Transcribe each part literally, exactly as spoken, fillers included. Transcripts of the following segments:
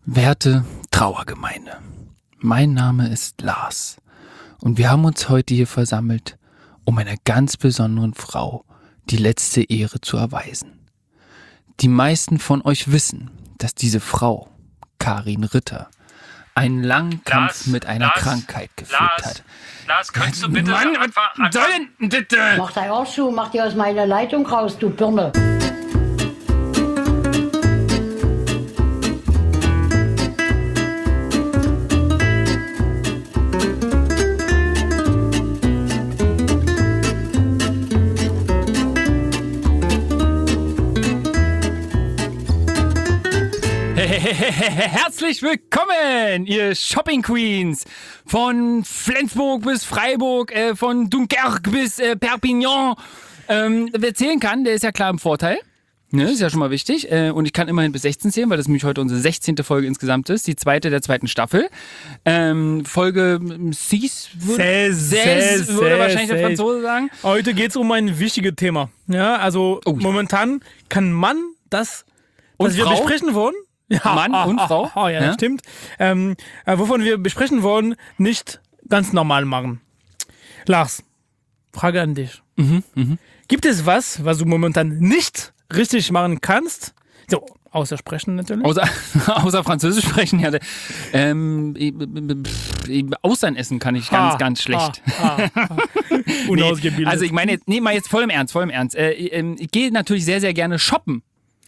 Werte Trauergemeinde, mein Name ist Lars und wir haben uns heute hier versammelt, um einer ganz besonderen Frau die letzte Ehre zu erweisen. Die meisten von euch wissen, dass diese Frau, Karin Ritter, einen langen Kampf Lars, mit einer Lars, Krankheit geführt Lars, hat. Lars, könntest du bitte Mann, einfach... was soll denn bitte? Mach dein Arsch zu, mach dir aus meiner Leitung raus, du Birne. Herzlich willkommen, ihr Shopping Queens, von Flensburg bis Freiburg, äh, von Dunkerque bis äh, Perpignan. Ähm, wer zählen kann, der ist ja klar im Vorteil. Ne, ist ja schon mal wichtig. Äh, und ich kann immerhin bis sechzehn zählen, weil das nämlich heute unsere sechzehnte Folge insgesamt ist. Die zweite der zweiten Staffel. Ähm, Folge sechs würde, Seize, würde wahrscheinlich der Franzose sagen. Heute geht es um ein wichtiges Thema. Ja, also Oh, ja. momentan kann man das, Und was wir Frau? besprechen wollen. Ja, Mann ah, und ah, Frau? Ah, ja, Ja. das stimmt. Ähm, äh, wovon wir besprechen wollen, nicht ganz normal machen. Lars, Frage an dich. Mhm, mhm. Gibt es was, was du momentan nicht richtig machen kannst? So, außer sprechen natürlich. Außer, außer Französisch sprechen, ja. Ähm, äh, pff, äh, Austern essen kann ich ganz, Ah, ganz schlecht. Ah, ah, ah. Unausgebildet. Also ich meine, jetzt- nee, mal jetzt voll im Ernst, voll im Ernst. Äh, ähm, ich gehe natürlich sehr, sehr gerne shoppen.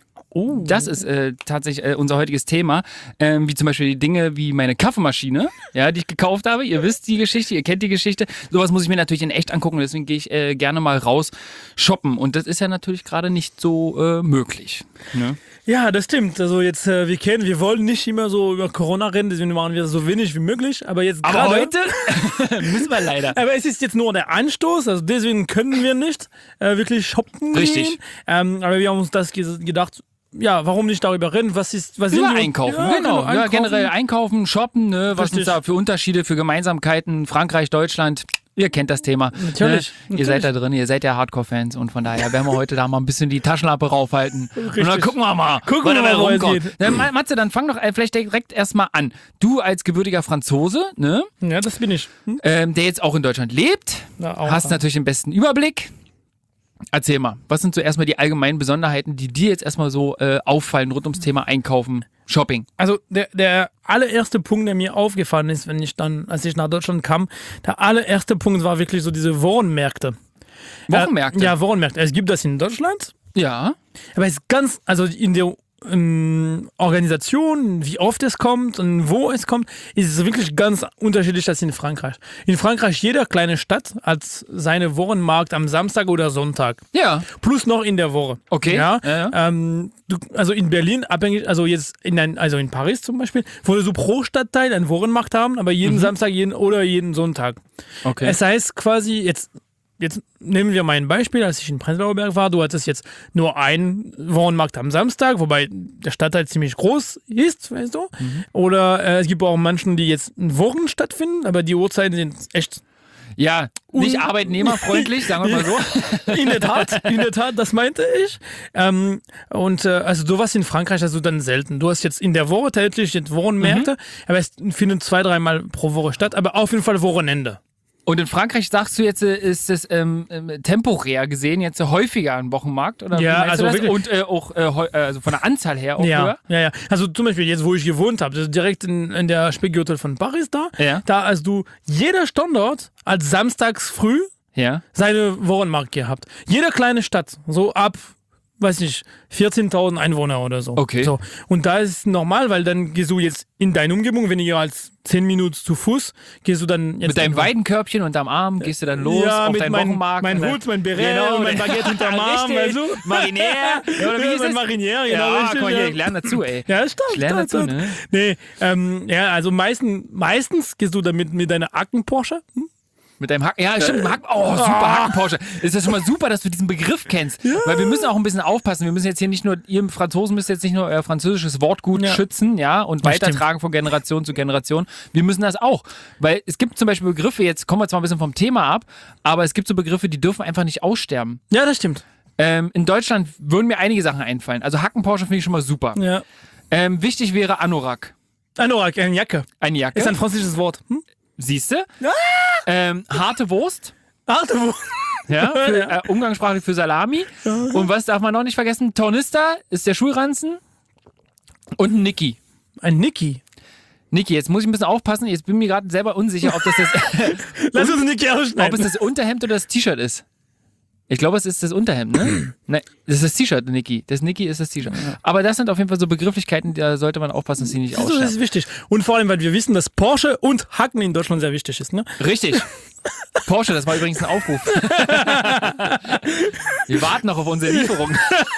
Oh. Das ist äh, tatsächlich äh, unser heutiges Thema. Ähm, wie zum Beispiel die Dinge wie meine Kaffeemaschine, ja, die ich gekauft habe. Ihr wisst die Geschichte, ihr kennt die Geschichte. Sowas muss ich mir natürlich in echt angucken. Deswegen gehe ich äh, gerne mal raus shoppen. Und das ist ja natürlich gerade nicht so äh, möglich. Ne? Ja, das stimmt. Also jetzt, äh, wir kennen, wir wollen nicht immer so über Corona reden, deswegen machen wir so wenig wie möglich. Aber jetzt Aber gerade, heute müssen wir leider. aber es ist jetzt nur der Anstoß, also deswegen können wir nicht äh, wirklich shoppen Richtig. gehen. Ähm, aber wir haben uns das ge- gedacht, ja, warum nicht darüber reden? Was ist, was Über sind die- einkaufen, ja, genau. Ja, einkaufen. generell einkaufen, shoppen, ne? Was Richtig. uns da für Unterschiede, für Gemeinsamkeiten, Frankreich, Deutschland. Ihr kennt das Thema. Natürlich, Ne? Ihr natürlich. seid da drin, ihr seid ja Hardcore-Fans und von daher werden wir heute da mal ein bisschen die Taschenlampe raufhalten. Und dann gucken wir mal, Gucken was wir dabei mal, wo es rumkommt. geht. Na, Ma- Matze, dann fang doch äh, vielleicht direkt erstmal an. Du als gebürtiger Franzose, ne? Ja, das bin ich. Hm? Ähm, der jetzt auch in Deutschland lebt, Ja, auch, hast ja. natürlich den besten Überblick. Erzähl mal, was sind so erstmal die allgemeinen Besonderheiten, die dir jetzt erstmal so äh, auffallen rund ums Thema Einkaufen, Shopping? Also der, der allererste Punkt, der mir aufgefallen ist, wenn ich dann, als ich nach Deutschland kam, der allererste Punkt war wirklich so diese Wochenmärkte. Wochenmärkte? Äh, ja, Wochenmärkte. Es gibt das in Deutschland, Ja. aber es ist ganz, also in der ähm, Organisation, wie oft es kommt und wo es kommt, ist es wirklich ganz unterschiedlich als in Frankreich. In Frankreich, jede kleine Stadt hat seine Wochenmarkt am Samstag oder Sonntag. Ja. Plus noch in der Woche. Okay. Ja, Ja, ja. Ähm, du, also in Berlin, abhängig, also jetzt in ein, also in Paris zum Beispiel, wo wir so pro Stadtteil einen Wochenmarkt haben, aber jeden Samstag jeden, oder jeden Sonntag. Okay. Es heißt quasi, jetzt, jetzt nehmen wir mal ein Beispiel, als ich in Prenzlauer Berg war, du hattest jetzt nur einen Wochenmarkt am Samstag, wobei der Stadtteil ziemlich groß ist, weißt du. Oder äh, es gibt auch Menschen, die jetzt in Wochen stattfinden, aber die Uhrzeiten sind echt. Ja, nicht Un- arbeitnehmerfreundlich, sagen wir mal so. In der Tat, in der Tat, das meinte ich. Ähm, und äh, also sowas in Frankreich hast du dann selten. Du hast jetzt in der Woche täglich jetzt Wochenmärkte, aber es findet zwei, dreimal pro Woche statt, aber auf jeden Fall Wochenende. Und in Frankreich sagst du jetzt, äh, ist es ähm, ähm, temporär gesehen jetzt äh, häufiger ein Wochenmarkt? Oder Ja, wie meinst also du das? wirklich- Und äh, auch äh, heu- äh, also von der Anzahl her auch Ja, höher? ja, ja. Also zum Beispiel jetzt, wo ich gewohnt habe, das ist direkt in, in der Spiegelhotel von Paris da. Ja. Da hast du jeder Standort als samstags früh Ja. seine Wochenmarkt gehabt. Jede kleine Stadt, so ab, weiß nicht, vierzehntausend Einwohner oder so. Okay. So. Und da ist es normal, weil dann gehst du jetzt in deine Umgebung, weniger als zehn Minuten zu Fuß, gehst du dann jetzt. Mit deinem einfach- Weidenkörbchen unterm Arm gehst du dann los ja, auf mit deinen mein, Wochenmarkt. mein und dann- Hut, mein Beret Genau, und mein Baguette hinterm Arm. Richtig. Weißt du? Marinär. Ja, oder wie Ja, hieß mein es? Marinär, genau, Ja, richtig, guck mal hier, ja. ich lerne dazu, ey. Ja, stimmt. Ich lerne stimmt, dazu, ne? Nee, ähm, ja, also meisten, meistens gehst du damit mit deiner Acken-Porsche. Hm? Mit deinem Hack. Ja, stimmt. Hack, oh, super Hacken-Porsche. Ist das schon mal super, dass du diesen Begriff kennst. Weil wir müssen auch ein bisschen aufpassen. Wir müssen jetzt hier nicht nur, ihr Franzosen müsst jetzt nicht nur euer französisches Wortgut Ja. schützen, ja, und Das weitertragen von Generation zu Generation. Wir müssen das auch. Weil es gibt zum Beispiel Begriffe, jetzt kommen wir zwar ein bisschen vom Thema ab, aber es gibt so Begriffe, die dürfen einfach nicht aussterben. Ja, das stimmt. Ähm, in Deutschland würden mir einige Sachen einfallen. Also Hacken-Porsche finde ich schon mal super. Ja. Ähm, wichtig wäre Anorak. Anorak, eine Jacke. Eine Jacke. Ist ein französisches Wort. Hm? Siehst du? Ah! Ähm, harte Wurst. Harte Wurst. Ja, für, äh, umgangssprachlich für Salami. Und was darf man noch nicht vergessen? Tornister ist der Schulranzen. Und ein Niki. Ein Niki. Niki, jetzt muss ich ein bisschen aufpassen. Jetzt bin ich mir gerade selber unsicher, ob das das, Lass uns Niki ausschneiden. ob es das Unterhemd oder das T-Shirt ist. Ich glaube, es ist das Unterhemd, ne? Nein, das ist das T-Shirt, Niki. Das Niki ist das T-Shirt. Aber das sind auf jeden Fall so Begrifflichkeiten, da sollte man aufpassen, dass sie nicht Das aussterben. ist wichtig. Und vor allem, weil wir wissen, dass Porsche und Hacken in Deutschland sehr wichtig ist. Ne? Richtig. Porsche, das war übrigens ein Aufruf. Wir warten noch auf unsere Lieferung.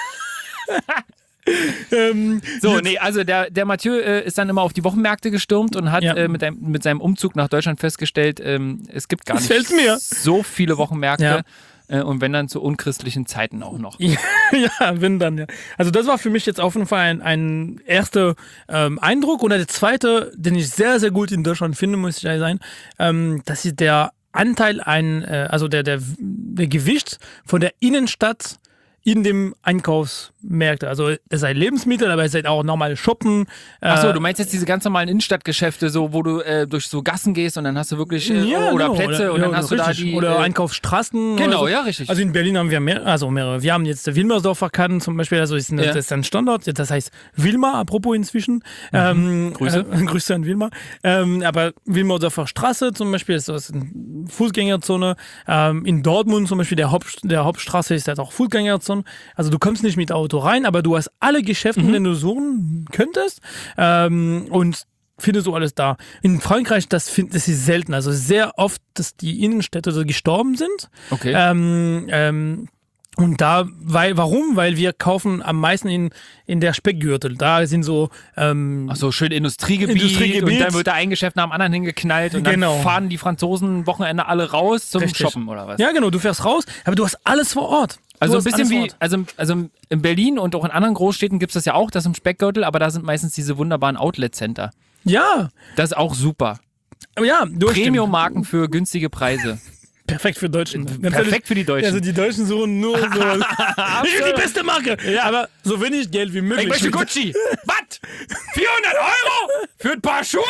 Ähm, So, nee, also der, der Mathieu äh, ist dann immer auf die Wochenmärkte gestürmt und hat Ja. äh, mit, einem, mit seinem Umzug nach Deutschland festgestellt, ähm, es gibt gar Das nicht fällt mir. so viele Wochenmärkte. Ja. Äh, und wenn dann zu unchristlichen Zeiten auch noch. Ja, ja, wenn dann, ja. Also das war für mich jetzt auf jeden Fall ein, ein erster ähm, Eindruck. Und der zweite, den ich sehr, sehr gut in Deutschland finde, muss ich ehrlich sein, ähm, das ist der Anteil, ein, äh, also der, der, der Gewicht von der Innenstadt in dem Einkaufsmärkte. Also es sei Lebensmittel, aber es sei auch normal shoppen. Achso, äh, du meinst jetzt diese ganz normalen Innenstadtgeschäfte, so, wo du äh, durch so Gassen gehst und dann hast du wirklich äh, Ja, oder genau. Plätze oder, und dann ja, hast du da richtig. die. Oder äh, Einkaufsstraßen. Genau, oder so. ja, richtig. Also in Berlin haben wir mehr, also mehrere. Wir haben jetzt der Wilmersdorfer Kanten zum Beispiel, also ist, ein, Ja. das ist ein Standort, das heißt Wilmer, apropos inzwischen. Ähm, Grüße. Äh, Grüße an Wilmer. Ähm, aber Wilmersdorfer Straße zum Beispiel ist das eine Fußgängerzone. Ähm, in Dortmund zum Beispiel, der, Haupt, der Hauptstraße ist halt auch Fußgängerzone. Also du kommst nicht mit Auto rein, aber du hast alle Geschäfte, Mhm. die du suchen könntest. Ähm, und findest du alles da. In Frankreich, das, find, das ist selten. Also sehr oft, dass die Innenstädte so gestorben sind. Okay. Ähm, ähm, und da, weil, warum? Weil wir kaufen am meisten in, in der Speckgürtel. Da sind so, ähm, Ach so, schön Industriegebiet, Industriegebiet. und dann wird da ein Geschäft nach dem anderen hingeknallt und Genau. dann fahren die Franzosen Wochenende alle raus zum Richtig. Shoppen oder was? ja genau, du fährst raus, aber du hast alles vor Ort. Du Also ein hast bisschen alles vor wie, Ort. also, also in Berlin und auch in anderen Großstädten gibt es das ja auch, das im Speckgürtel, aber da sind meistens diese wunderbaren Outlet-Center. Ja, Das ist auch super. ja, du hast Premium-Marken für günstige Preise. perfekt für Deutschen. Perfekt für die Deutschen. Also die Deutschen suchen nur so. Ich will die beste Marke, aber so wenig Geld wie möglich. Ich möchte Gucci. Was? vierhundert Euro? Für ein paar Schuhe?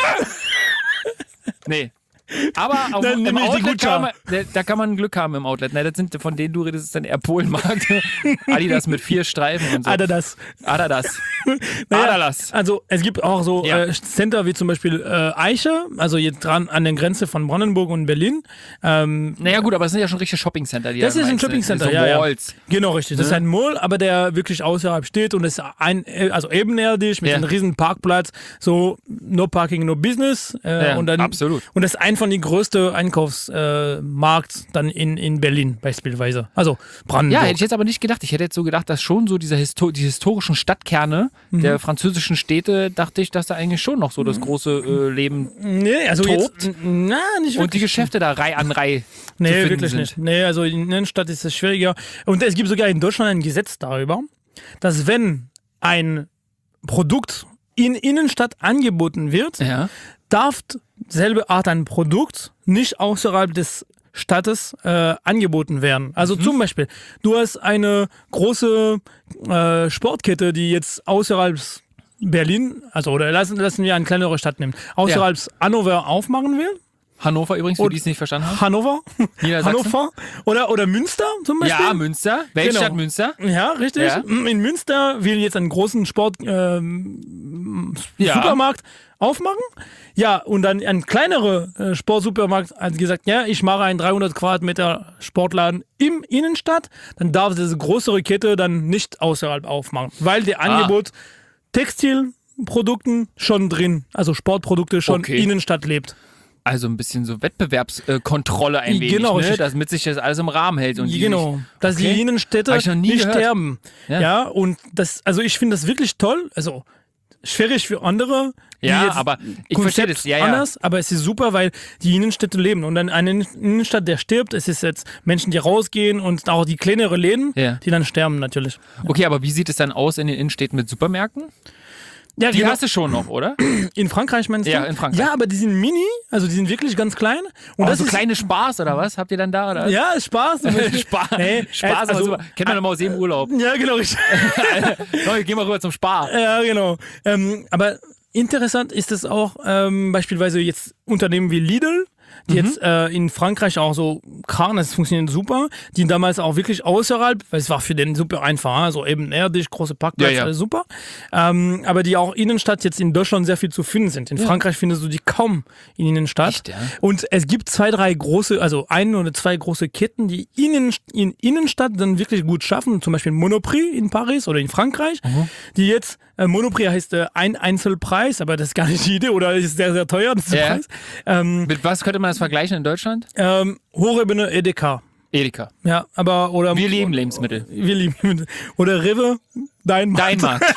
Nee. Aber auch Dann im nehme ich die Outlet Gucci. kann man, da, da kann man Glück haben im Outlet. Ne, das sind von denen du redest, ist dann eher Polenmarkt. Adidas mit vier Streifen und so. Adidas. Adidas. Naja, Adidas. Also es gibt auch so Ja. äh, Center wie zum Beispiel äh, Eiche, also jetzt dran an der Grenze von Brandenburg und Berlin. Ähm, Naja gut, aber es sind ja schon richtige Shopping-Center. Die das da ist ein meinst, ne? Shopping-Center, so ja, ja. Walls. Genau, richtig. Das ist ein Mall, aber der wirklich außerhalb steht und ist ein, also ebenerdig mit Ja. einem riesen Parkplatz, so no parking, no business. Äh, Ja, und dann, absolut. Und das ist ein von den größten Einkaufsmarkt äh, dann in, in Berlin beispielsweise. Also Brandenburg. Ja, hätte ich jetzt aber nicht gedacht. Ich hätte jetzt so gedacht, dass schon so dieser Histo die historischen Stadtkerne Mhm. der französischen Städte, dachte ich, dass da eigentlich schon noch so das große äh, Leben nee, also tobt. jetzt, na, nicht und die wirklich. Geschäfte da Reihe an Reihe zu Nee, finden wirklich sind. nicht. Nee, also in der Innenstadt ist es schwieriger. Und es gibt sogar in Deutschland ein Gesetz darüber, dass wenn ein Produkt in Innenstadt angeboten wird, Ja. darf selbe Art ein Produkt nicht außerhalb des Stadtes äh, angeboten werden. Also zum Beispiel, du hast eine große äh, Sportkette, die jetzt außerhalb Berlin, also oder lassen, lassen wir eine kleinere Stadt nehmen, außerhalb Hannover aufmachen will. Hannover übrigens, für Und- die es nicht verstanden haben. Hannover, Niedersachsen. Hannover oder, oder Münster zum Beispiel. Ja, Münster. Welche Genau. Stadt Münster? Ja, richtig. Ja. In Münster will jetzt einen großen Sport ähm, Ja. Supermarkt aufmachen. Ja, und dann ein kleinerer äh, Sportsupermarkt hat gesagt, ja, ich mache einen dreihundert Quadratmeter Sportladen im Innenstadt. Dann darf diese größere Kette dann nicht außerhalb aufmachen, weil der Ah. Angebot Textilprodukten schon drin, also Sportprodukte schon Okay. Innenstadt lebt. Also ein bisschen so Wettbewerbskontrolle ein wenig, Genau, ne? richtig. Damit sich das alles im Rahmen hält. Und die Genau, nicht, dass Okay. die Innenstädte Hab ich noch nie nicht gehört. sterben. Ja. Ja. und das, also ich finde das wirklich toll. Also schwierig für andere. die Ja, jetzt aber ich Konzept verstehe das. Ja, ja. anders, aber es ist super, weil die Innenstädte leben. Und dann eine Innenstadt, der stirbt, es ist jetzt Menschen, die rausgehen und auch die kleineren Läden, Ja. die dann sterben natürlich. Okay, aber wie sieht es dann aus in den Innenstädten mit Supermärkten? Ja, Die genau. hast du schon noch, oder? In Frankreich meinst Ja, du? in Frankreich. Ja, aber die sind mini, also die sind wirklich ganz klein. Und Oh, das so ist kleine Spaß oder was? Habt ihr dann da? Oder? Ja, ist Spaß. Spaß. Nee, Spaß, also- also, kennt man immer aus jedem Urlaub. Ja, genau. richtig. Leute, geh mal rüber zum Spar. Ja, genau. Ähm, aber interessant ist es auch ähm, beispielsweise jetzt Unternehmen wie Lidl, die mhm. jetzt äh, in Frankreich auch so Kran, das funktioniert super, die damals auch wirklich außerhalb, weil es war für den super einfach, also eben erdig, große Parkplätze, ja, ja. alles super, ähm, aber die auch Innenstadt jetzt in Deutschland sehr viel zu finden sind. In ja. Frankreich findest du die kaum in Innenstadt. Echt, ja? Und es gibt zwei, drei große, also ein oder zwei große Ketten, die Innen, in Innenstadt dann wirklich gut schaffen, zum Beispiel Monoprix in Paris oder in Frankreich, mhm. die jetzt, äh, Monoprix heißt äh, ein Einzelpreis, aber das ist gar nicht die Idee oder ist sehr, sehr teuer, das ist der ja. Preis. Ähm, Mit was könnte man das vergleichen in Deutschland? Ähm, Hochebene Edeka. Edeka. Ja, aber oder wir lieben Lebensmittel. Wir lieben oder Rewe, dein Markt. Dein Markt.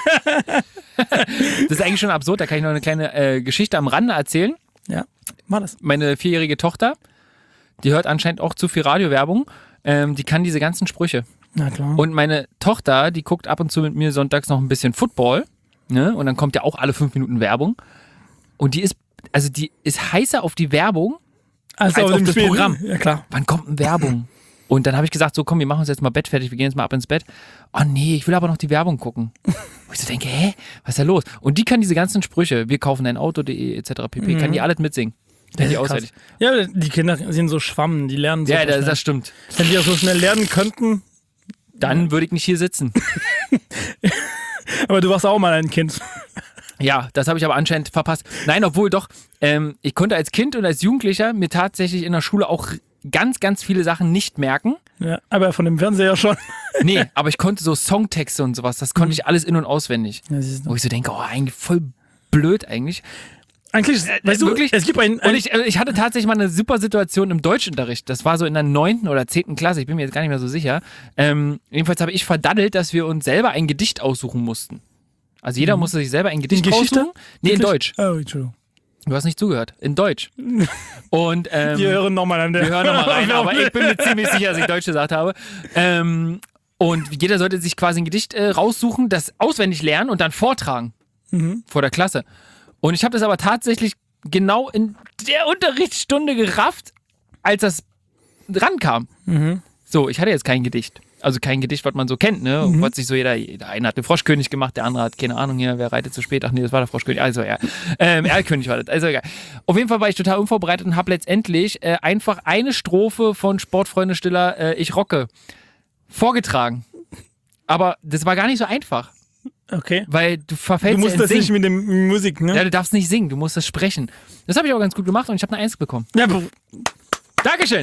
Das ist eigentlich schon absurd. Da kann ich noch eine kleine äh, Geschichte am Rande erzählen. Ja, mach das. Meine vierjährige Tochter, die hört anscheinend auch zu viel Radiowerbung. Ähm, die kann diese ganzen Sprüche. Na klar. Und meine Tochter, die guckt ab und zu mit mir sonntags noch ein bisschen Football. Ne? Und dann kommt ja auch alle fünf Minuten Werbung. Und die ist, also die ist heißer auf die Werbung also als auf das Spiel. Programm. Ja, klar. Wann kommt denn Werbung? Und dann habe ich gesagt, so komm, wir machen uns jetzt mal Bett fertig, wir gehen jetzt mal ab ins Bett. Oh nee, ich will aber noch die Werbung gucken. Und ich so denke, hä, was ist da los? Und die kann diese ganzen Sprüche, wir kaufen ein Auto punkt de et cetera pp, mhm. kann die alles mitsingen. Das die ist auswendig. Ja, die Kinder sind so Schwammen, die lernen so Ja, das, schnell. das stimmt. Wenn die auch so schnell lernen könnten. Dann ja. würde ich nicht hier sitzen. Aber du warst auch mal ein Kind. Ja, das habe ich aber anscheinend verpasst. Nein, obwohl doch, ähm, ich konnte als Kind und als Jugendlicher mir tatsächlich in der Schule auch ganz, ganz viele Sachen nicht merken. Ja, aber von dem Fernseher schon. Nee, aber ich konnte so Songtexte und sowas, das konnte mhm. ich alles in- und auswendig. Ja, wo ich so denke, oh, eigentlich voll blöd eigentlich. Eigentlich, äh, weißt du, wirklich, es gibt ein... ein und ich, ich hatte tatsächlich mal eine super Situation im Deutschunterricht. Das war so in der neunten oder zehnten Klasse, ich bin mir jetzt gar nicht mehr so sicher. Ähm, jedenfalls habe ich verdaddelt, dass wir uns selber ein Gedicht aussuchen mussten. Also jeder mhm. musste sich selber ein Gedicht in Geschichte? aussuchen. Nee, in Deutsch. Oh, Entschuldigung. Du hast nicht zugehört. In Deutsch. Und, ähm, wir hören nochmal an der... Wir hören nochmal rein, aber ich bin mir ziemlich sicher, dass ich Deutsch gesagt habe. Ähm, und jeder sollte sich quasi ein Gedicht äh, raussuchen, das auswendig lernen und dann vortragen. Mhm. Vor der Klasse. Und ich habe das aber tatsächlich genau in der Unterrichtsstunde gerafft, als das rankam. Mhm. So, ich hatte jetzt kein Gedicht. Also kein Gedicht, was man so kennt, ne? Mhm. Was sich so jeder, der eine hat den Froschkönig gemacht, der andere hat, keine Ahnung, hier, wer reitet zu spät? Ach nee, das war der Froschkönig. Also ja, ähm, Erlkönig war das. Also egal. Auf jeden Fall war ich total unvorbereitet und habe letztendlich äh, einfach eine Strophe von Sportfreunde Stiller, äh, Ich rocke, vorgetragen. Aber das war gar nicht so einfach. Okay. Weil du verfällst Du musst ja das Singen. nicht mit der Musik, ne? Ja, du darfst nicht singen, du musst das sprechen. Das habe ich auch ganz gut gemacht und ich habe eine Eins bekommen. Ja, aber Dankeschön.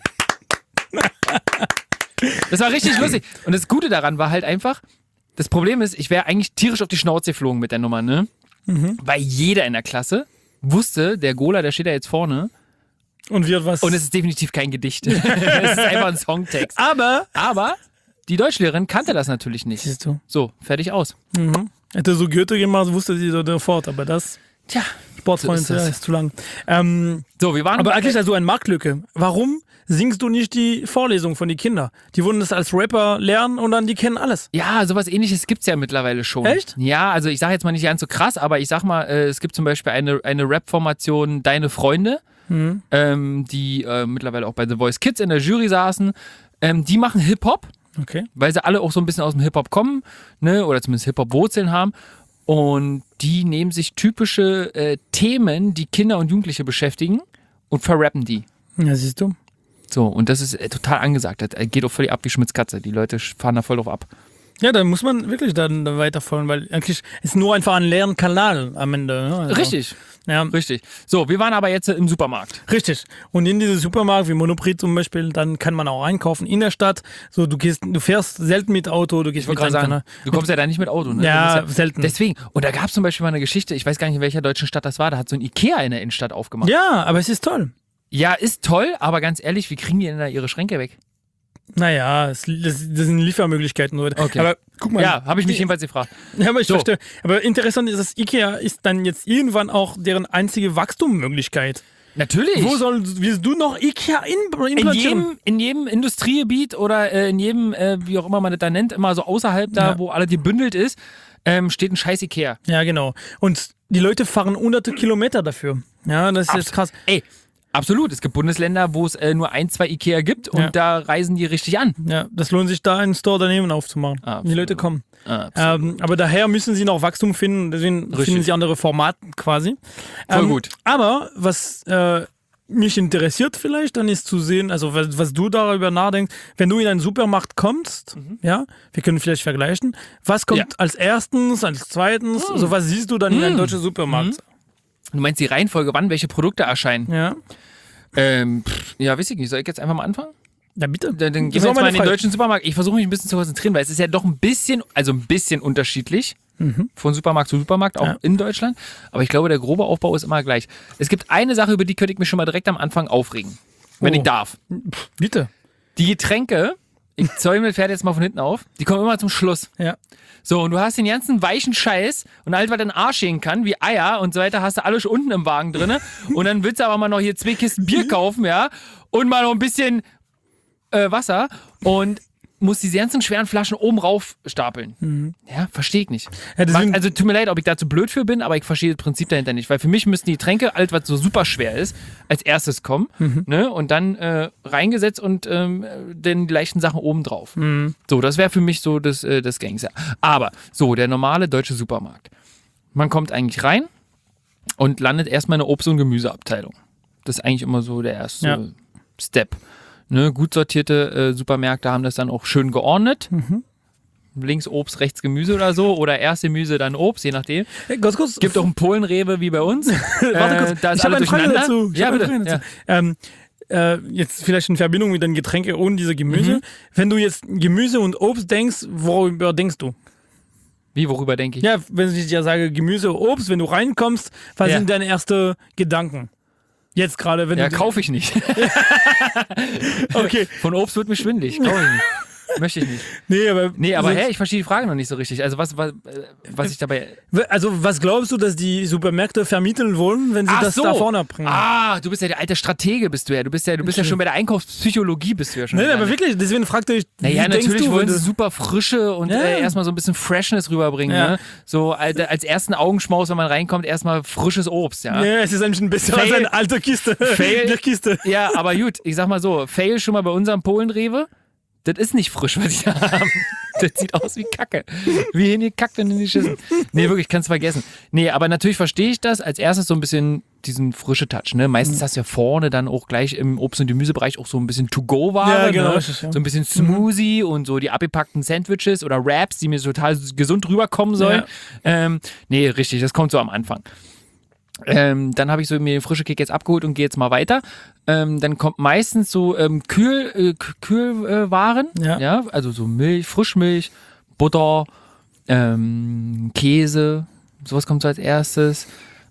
Das war richtig lustig. Und das Gute daran war halt einfach, das Problem ist, ich wäre eigentlich tierisch auf die Schnauze geflogen mit der Nummer, ne? Mhm. Weil jeder in der Klasse wusste, der Gola, der steht da jetzt vorne. Und wird was. Und es ist definitiv kein Gedicht. Es ist einfach ein Songtext. Aber, aber die Deutschlehrerin kannte das natürlich nicht. Siehst du. So, fertig aus. Mhm. Hätte so Goethe gemacht, wusste sie sofort, aber das. Tja. Sportfreund, so ist, ja, ist zu lang. Ähm, so, wir waren aber eigentlich hast du eine Marktlücke. Warum singst du nicht die Vorlesung von den Kindern? Die wollen das als Rapper lernen und dann die kennen alles. Ja, sowas ähnliches gibt es ja mittlerweile schon. Echt? Ja, also ich sage jetzt mal nicht ganz so krass, aber ich sag mal, äh, es gibt zum Beispiel eine, eine Rap-Formation Deine Freunde, mhm. ähm, die äh, mittlerweile auch bei The Voice Kids in der Jury saßen. Ähm, die machen Hip-Hop, okay. weil sie alle auch so ein bisschen aus dem Hip-Hop kommen, ne, oder zumindest Hip-Hop-Wurzeln haben. Und die nehmen sich typische äh, Themen, die Kinder und Jugendliche beschäftigen und verrappen die. Ja, siehst du. So, und das ist äh, total angesagt. Das äh, geht auch völlig ab wie Schmitz Katze. Die Leute fahren da voll drauf ab. Ja, da muss man wirklich dann weiterfolgen, weil eigentlich ist nur einfach ein Lernkanal am Ende. Ne? Also, Richtig. Ja. Richtig. So, wir waren aber jetzt im Supermarkt. Richtig. Und in diesem Supermarkt, wie Monoprix zum Beispiel, dann kann man auch einkaufen in der Stadt. So, du gehst, du fährst selten mit Auto, du gehst ich mit sagen, sagen, Du kommst ja da nicht mit Auto, ne? Ja, ja selten. Deswegen. Und da gab es zum Beispiel mal eine Geschichte, ich weiß gar nicht, in welcher deutschen Stadt das war, da hat so ein Ikea in der Innenstadt aufgemacht. Ja, aber es ist toll. Ja, ist toll, aber ganz ehrlich, wie kriegen die denn da ihre Schränke weg? Naja, das, das sind Liefermöglichkeiten. Okay. Aber guck mal. Ja, habe ich mich jedenfalls gefragt. Ja, aber ich so. verstehe. Aber interessant ist, dass Ikea ist dann jetzt irgendwann auch deren einzige Wachstummöglichkeit. Natürlich. Wo soll, willst du noch Ikea in, in jedem, in jedem Industriegebiet oder äh, in jedem, äh, wie auch immer man das da nennt, immer so außerhalb da, ja. wo alle gebündelt ist, ähm, steht ein scheiß Ikea. Ja, genau. Und die Leute fahren hunderte Kilometer dafür. Ja, das ist Abs- jetzt krass. Ey, Absolut. Es gibt Bundesländer, wo es äh, nur ein, zwei Ikea gibt und Ja. da reisen die richtig an. Ja, das lohnt sich da, einen Store daneben aufzumachen. Absolut. Die Leute kommen. Absolut. Ähm, aber daher müssen sie noch Wachstum finden, deswegen Richtig. finden sie andere Formate quasi. Voll gut. Aber was äh, mich interessiert vielleicht, dann ist zu sehen, also was, was du darüber nachdenkst, wenn du in einen Supermarkt kommst, ja, wir können vielleicht vergleichen, was kommt Ja. als erstens, als zweitens, also was siehst du dann in einem deutschen Supermarkt? Du meinst die Reihenfolge, wann welche Produkte erscheinen? Ja. Ähm, pff, ja, weiß ich nicht. Soll ich jetzt einfach mal anfangen? Ja, bitte. Dann, dann gehen Das wir war jetzt mal meine in den Frage. deutschen Supermarkt. Ich versuche mich ein bisschen zu konzentrieren, weil es ist ja doch ein bisschen, also ein bisschen unterschiedlich von Supermarkt zu Supermarkt, auch Ja. in Deutschland. Aber ich glaube, der grobe Aufbau ist immer gleich. Es gibt eine Sache, über die könnte ich mich schon mal direkt am Anfang aufregen, wenn Oh. ich darf. Bitte. Die Getränke, ich zäume das Pferd jetzt mal von hinten auf, die kommen immer zum Schluss. Ja. So, und du hast den ganzen weichen Scheiß und alles, was in den Arsch gehen kann, wie Eier und so weiter, hast du alles schon unten im Wagen drin. Und dann willst du aber mal noch hier zwei Kisten Bier kaufen, ja, und mal noch ein bisschen äh, Wasser und musst diese ganzen schweren Flaschen oben rauf stapeln. Ja, verstehe ich nicht. Ja, deswegen- Also tut mir leid, ob ich da zu blöd für bin, aber ich verstehe das Prinzip dahinter nicht. Weil für mich müssten die Getränke, alles was so super schwer ist, als erstes kommen, ne, und dann äh, reingesetzt und ähm, dann die leichten Sachen oben drauf. So, das wäre für mich so das, äh, das Gangster. Aber so, der normale deutsche Supermarkt. Man kommt eigentlich rein und landet erstmal in der Obst- und Gemüseabteilung. Das ist eigentlich immer so der erste Ja. Step. Ne, gut sortierte äh, Supermärkte haben das dann auch schön geordnet. Links Obst, rechts Gemüse oder so. Oder erst Gemüse, dann Obst, je nachdem. Hey, ganz kurz. Gibt auch einen Polenrewe wie bei uns. Warte kurz. Äh, da ist ich habe alles eine Frage durcheinander. dazu. Ich Ja, habe bitte. eine Frage Ja. dazu. Ähm, äh, jetzt vielleicht in Verbindung mit den Getränken und diese Gemüse. Mhm. Wenn du jetzt Gemüse und Obst denkst, worüber denkst du? Wie, worüber denke ich? Ja, wenn ich dir sage Gemüse, Obst, wenn du reinkommst, was Ja. sind deine ersten Gedanken? Jetzt gerade, wenn Ja, du... kaufe ich nicht. Okay. Von Obst wird mir schwindelig. Kaufe ich nicht. Möchte ich nicht. Nee, aber... Nee, aber sonst- hä, ich verstehe die Frage noch nicht so richtig. Also was, was, äh, was ich dabei... Also was glaubst du, dass die Supermärkte vermitteln wollen, wenn sie Ach das so. da vorne bringen? Ah, du bist ja der alte Stratege, bist du ja. Du bist ja, du bist ja schon bei der Einkaufspsychologie, bist du ja schon. Nein, aber gelandet. wirklich, deswegen fragte ich, wie Naja, denkst natürlich du, wollen wenn sie du... super Frische und Ja. äh, erstmal so ein bisschen Freshness rüberbringen. Ja. Ne? So als, als ersten Augenschmaus, wenn man reinkommt, erstmal frisches Obst. Ja, Ja, es ist ein bisschen besser als Fail. eine alte Kiste. Fail. Bierkiste. ja, aber gut, ich sag mal so, Fail schon mal bei unserem Polenrewe. Das ist nicht frisch, was die da haben. Das sieht aus wie Kacke. Wie hingekackt und hingeschissen. Nee, wirklich, kannst du vergessen. Nee, aber natürlich verstehe ich das. Als erstes so ein bisschen diesen frische Touch. Ne? Meistens hast du ja vorne dann auch gleich im Obst- und Gemüsebereich auch so ein bisschen To-Go-Ware. Ja, genau, Ne? richtig, ja. So ein bisschen Smoothie und so die abgepackten Sandwiches oder Wraps, die mir total gesund rüberkommen sollen. Ja. Ähm, nee, richtig, das kommt so am Anfang. Ähm, dann habe ich so mir den frische Kick jetzt abgeholt und gehe jetzt mal weiter. Ähm, dann kommt meistens so ähm, Kühl, äh, K- Kühlwaren, Ja. ja, also so Milch, Frischmilch, Butter, ähm, Käse, sowas kommt so als erstes.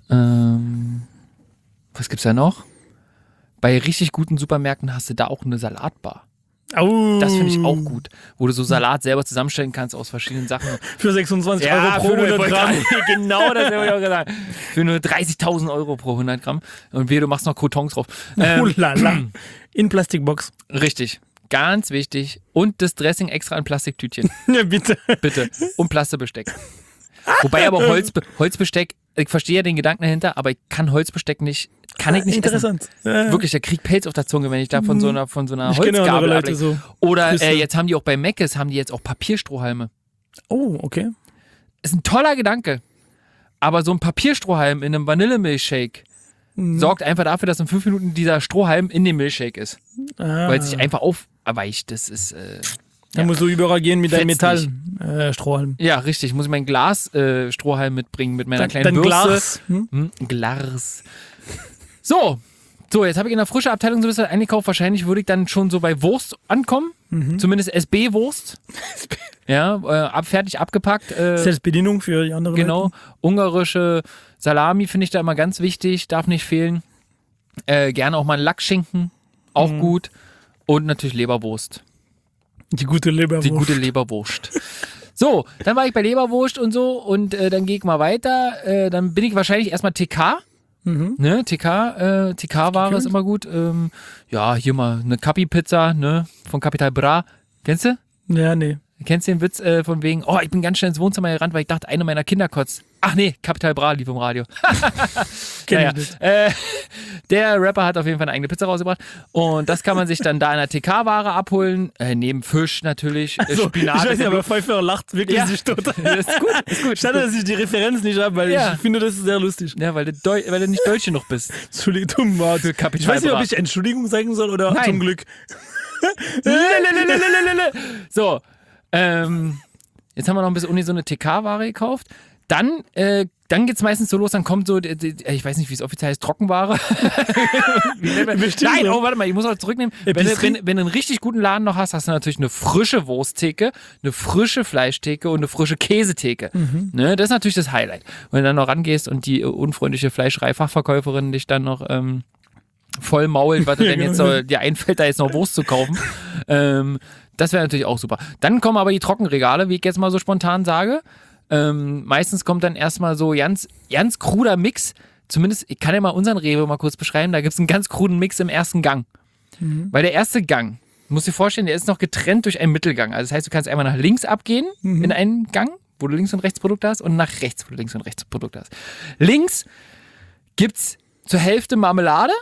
Ähm, was gibt's da noch? Bei richtig guten Supermärkten hast du da auch eine Salatbar. Au. Das finde ich auch gut, wo du so Salat selber zusammenstellen kannst aus verschiedenen Sachen. Für sechsundzwanzig Euro pro für nur- hundert Gramm. Genau, das habe ich auch gesagt. Für nur dreißigtausend Euro pro hundert Gramm. Und wehe, du machst noch Croutons drauf. Ähm, Oh la la. In Plastikbox. richtig. Ganz wichtig. Und das Dressing extra in Plastiktütchen. Ja, bitte. Bitte. Und Plastikbesteck. Wobei aber Holzbe Holzbesteck, ich verstehe ja den Gedanken dahinter, aber ich kann Holzbesteck nicht, kann ich nicht Interessant. essen. Ja. Wirklich, der kriegt Pelz auf der Zunge, wenn ich da von so einer, von so einer Ich kenne andere Holzgabel Leute ablecke. so. Oder Grüße. äh, jetzt haben die auch bei Mc's, haben die jetzt auch Papierstrohhalme. Oh, okay. Ist ein toller Gedanke. Aber so ein Papierstrohhalm in einem Vanillemilchshake Mhm. sorgt einfach dafür, dass in fünf Minuten dieser Strohhalm in dem Milchshake ist. Ah. Weil es sich einfach aufweicht. Das ist, äh, Da musst du überall gehen mit deinem Fetzt Metall-Strohhalm. ja, richtig. Muss ich mein Glas äh, Strohhalm mitbringen mit meiner Dein, kleinen dein Bürste. Glas. Hm? Hm, Glas. So. So, jetzt habe ich in der frischen Abteilung so ein bisschen eingekauft. Wahrscheinlich würde ich dann schon so bei Wurst ankommen. Mhm. Zumindest S B-Wurst. ja, äh, ab, fertig abgepackt. Äh, Selbstbedienung für die anderen Genau, Leute. ungarische Salami finde ich da immer ganz wichtig, darf nicht fehlen. Äh, gerne auch mal ein Lackschinken, auch Mhm. gut. Und natürlich Leberwurst, Die gute Leberwurst. die gute Leberwurst. So, dann war ich bei Leberwurst und so und äh, dann gehe ich mal weiter. Äh, dann bin ich wahrscheinlich erstmal T K. Mhm. Ne, T K, äh, T K-Ware ist immer gut. Ähm, ja, hier mal eine Capi-Pizza, ne, von Capital Bra. Kennst du? Ja, nee. Kennst du den Witz äh, von wegen, oh, ich bin ganz schnell ins Wohnzimmer gerannt, weil ich dachte, einer meiner Kinder kotzt. Ach nee, Capital Bra lief im Radio. Kenn naja, ich nicht. äh, der Rapper hat auf jeden Fall eine eigene Pizza rausgebracht und das kann man sich dann da in der T K-Ware abholen, äh, neben Fisch natürlich, äh, Also, Spinat. ich weiß nicht, aber Pfeiffer lacht wirklich Ja. sich total. Das ist gut, ist gut. Schade, dass ich die Referenz nicht habe, weil Ja. ich finde, das ist sehr lustig. Ja, weil du, Deu weil du nicht deutsch genug bist. Entschuldigung, Marc. Für Capital Ich weiß nicht, ob Bra. ich Entschuldigung sagen soll oder Nein. zum Glück. So, ähm, jetzt haben wir noch ein bisschen unisone T K-Ware gekauft. Dann, äh, dann geht's meistens so los, dann kommt so, die, die, ich weiß nicht, wie es offiziell heißt, Trockenware. Wie nennt man- Bestimmt Nein, so. oh, warte mal, ich muss auch zurücknehmen. Wenn du, Epicerie? wenn, wenn du einen richtig guten Laden noch hast, hast du natürlich eine frische Wursttheke, eine frische Fleischtheke und eine frische Käsetheke. Ne, das ist natürlich das Highlight. Wenn du dann noch rangehst und die äh, unfreundliche Fleischereifachverkäuferin dich dann noch ähm, voll mault, was du Ja, denn jetzt genau. so, dir einfällt, da jetzt noch Wurst zu kaufen. ähm, das wäre natürlich auch super. Dann kommen aber die Trockenregale, wie ich jetzt mal so spontan sage. Ähm, meistens kommt dann erstmal so ganz, ganz kruder Mix. Zumindest, ich kann ja mal unseren Rewe mal kurz beschreiben. Da gibt es einen ganz kruden Mix im ersten Gang. Weil der erste Gang, du musst dir vorstellen, der ist noch getrennt durch einen Mittelgang. Also das heißt, du kannst einmal nach links abgehen in einen Gang, wo du Links- und Rechtsprodukte hast, und nach rechts, wo du Links- und Rechtsprodukte hast. Links gibt's zur Hälfte Marmelade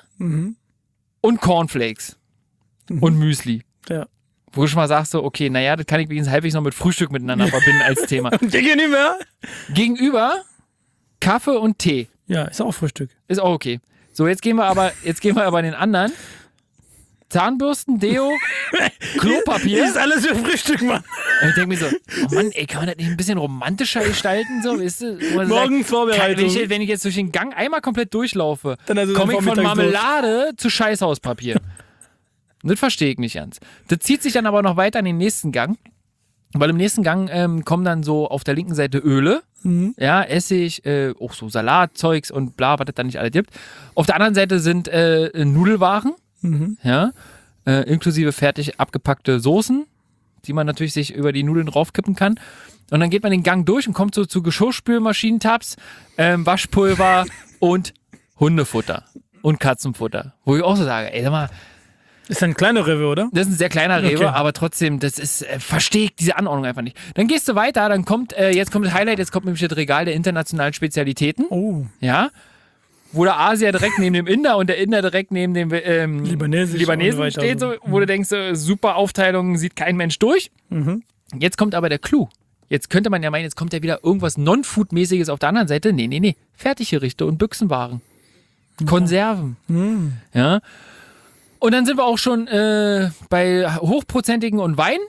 und Cornflakes und Müsli. Ja. Wo du schon mal sagst, so, okay, naja, das kann ich wenigstens halbwegs noch mit Frühstück miteinander verbinden als Thema. Denke nicht mehr? Gegenüber Kaffee und Tee. Ja, ist auch Frühstück. Ist auch okay. So, jetzt gehen wir aber, jetzt gehen wir aber an den anderen. Zahnbürsten, Deo, Klopapier. Ist alles für Frühstück, Mann. Und ich denke mir so, oh Mann, ey, kann man das nicht ein bisschen romantischer gestalten? So, weißt du? Wo man Morgen sagt, Vorbereitung. Wenn ich, wenn ich jetzt durch den Gang einmal komplett durchlaufe, Dann also komme ich dann von vormittags Marmelade zu Scheißhauspapier. Das verstehe ich nicht ganz. Das zieht sich dann aber noch weiter in den nächsten Gang. Weil im nächsten Gang ähm, kommen dann so auf der linken Seite Öle, ja, Essig, äh, auch so Salatzeugs und bla, was es da nicht alles gibt. Auf der anderen Seite sind äh, Nudelwaren, ja, äh, inklusive fertig abgepackte Soßen, die man natürlich sich über die Nudeln draufkippen kann. Und dann geht man den Gang durch und kommt so zu Geschirrspülmaschinentabs, ähm, Waschpulver und Hundefutter und Katzenfutter. Wo ich auch so sage, ey, sag mal, Ist ein kleiner Rewe, oder? das ist ein sehr kleiner Rewe, Okay. aber trotzdem, das ist, äh, verstehe ich diese Anordnung einfach nicht. Dann gehst du weiter, dann kommt, äh, jetzt kommt das Highlight, jetzt kommt nämlich das Regal der internationalen Spezialitäten, Oh. ja, wo der Asier direkt neben dem Inder und der Inder direkt neben dem ähm, Libanesisch Libanesen und weiter steht, so, so. wo du denkst, äh, super Aufteilung, sieht kein Mensch durch. Jetzt kommt aber der Clou. Jetzt könnte man ja meinen, jetzt kommt ja wieder irgendwas Non-Food-mäßiges auf der anderen Seite. Nee, nee, nee. Fertiggerichte und Büchsenwaren. Konserven. Ja. Und dann sind wir auch schon äh, bei hochprozentigen und Wein.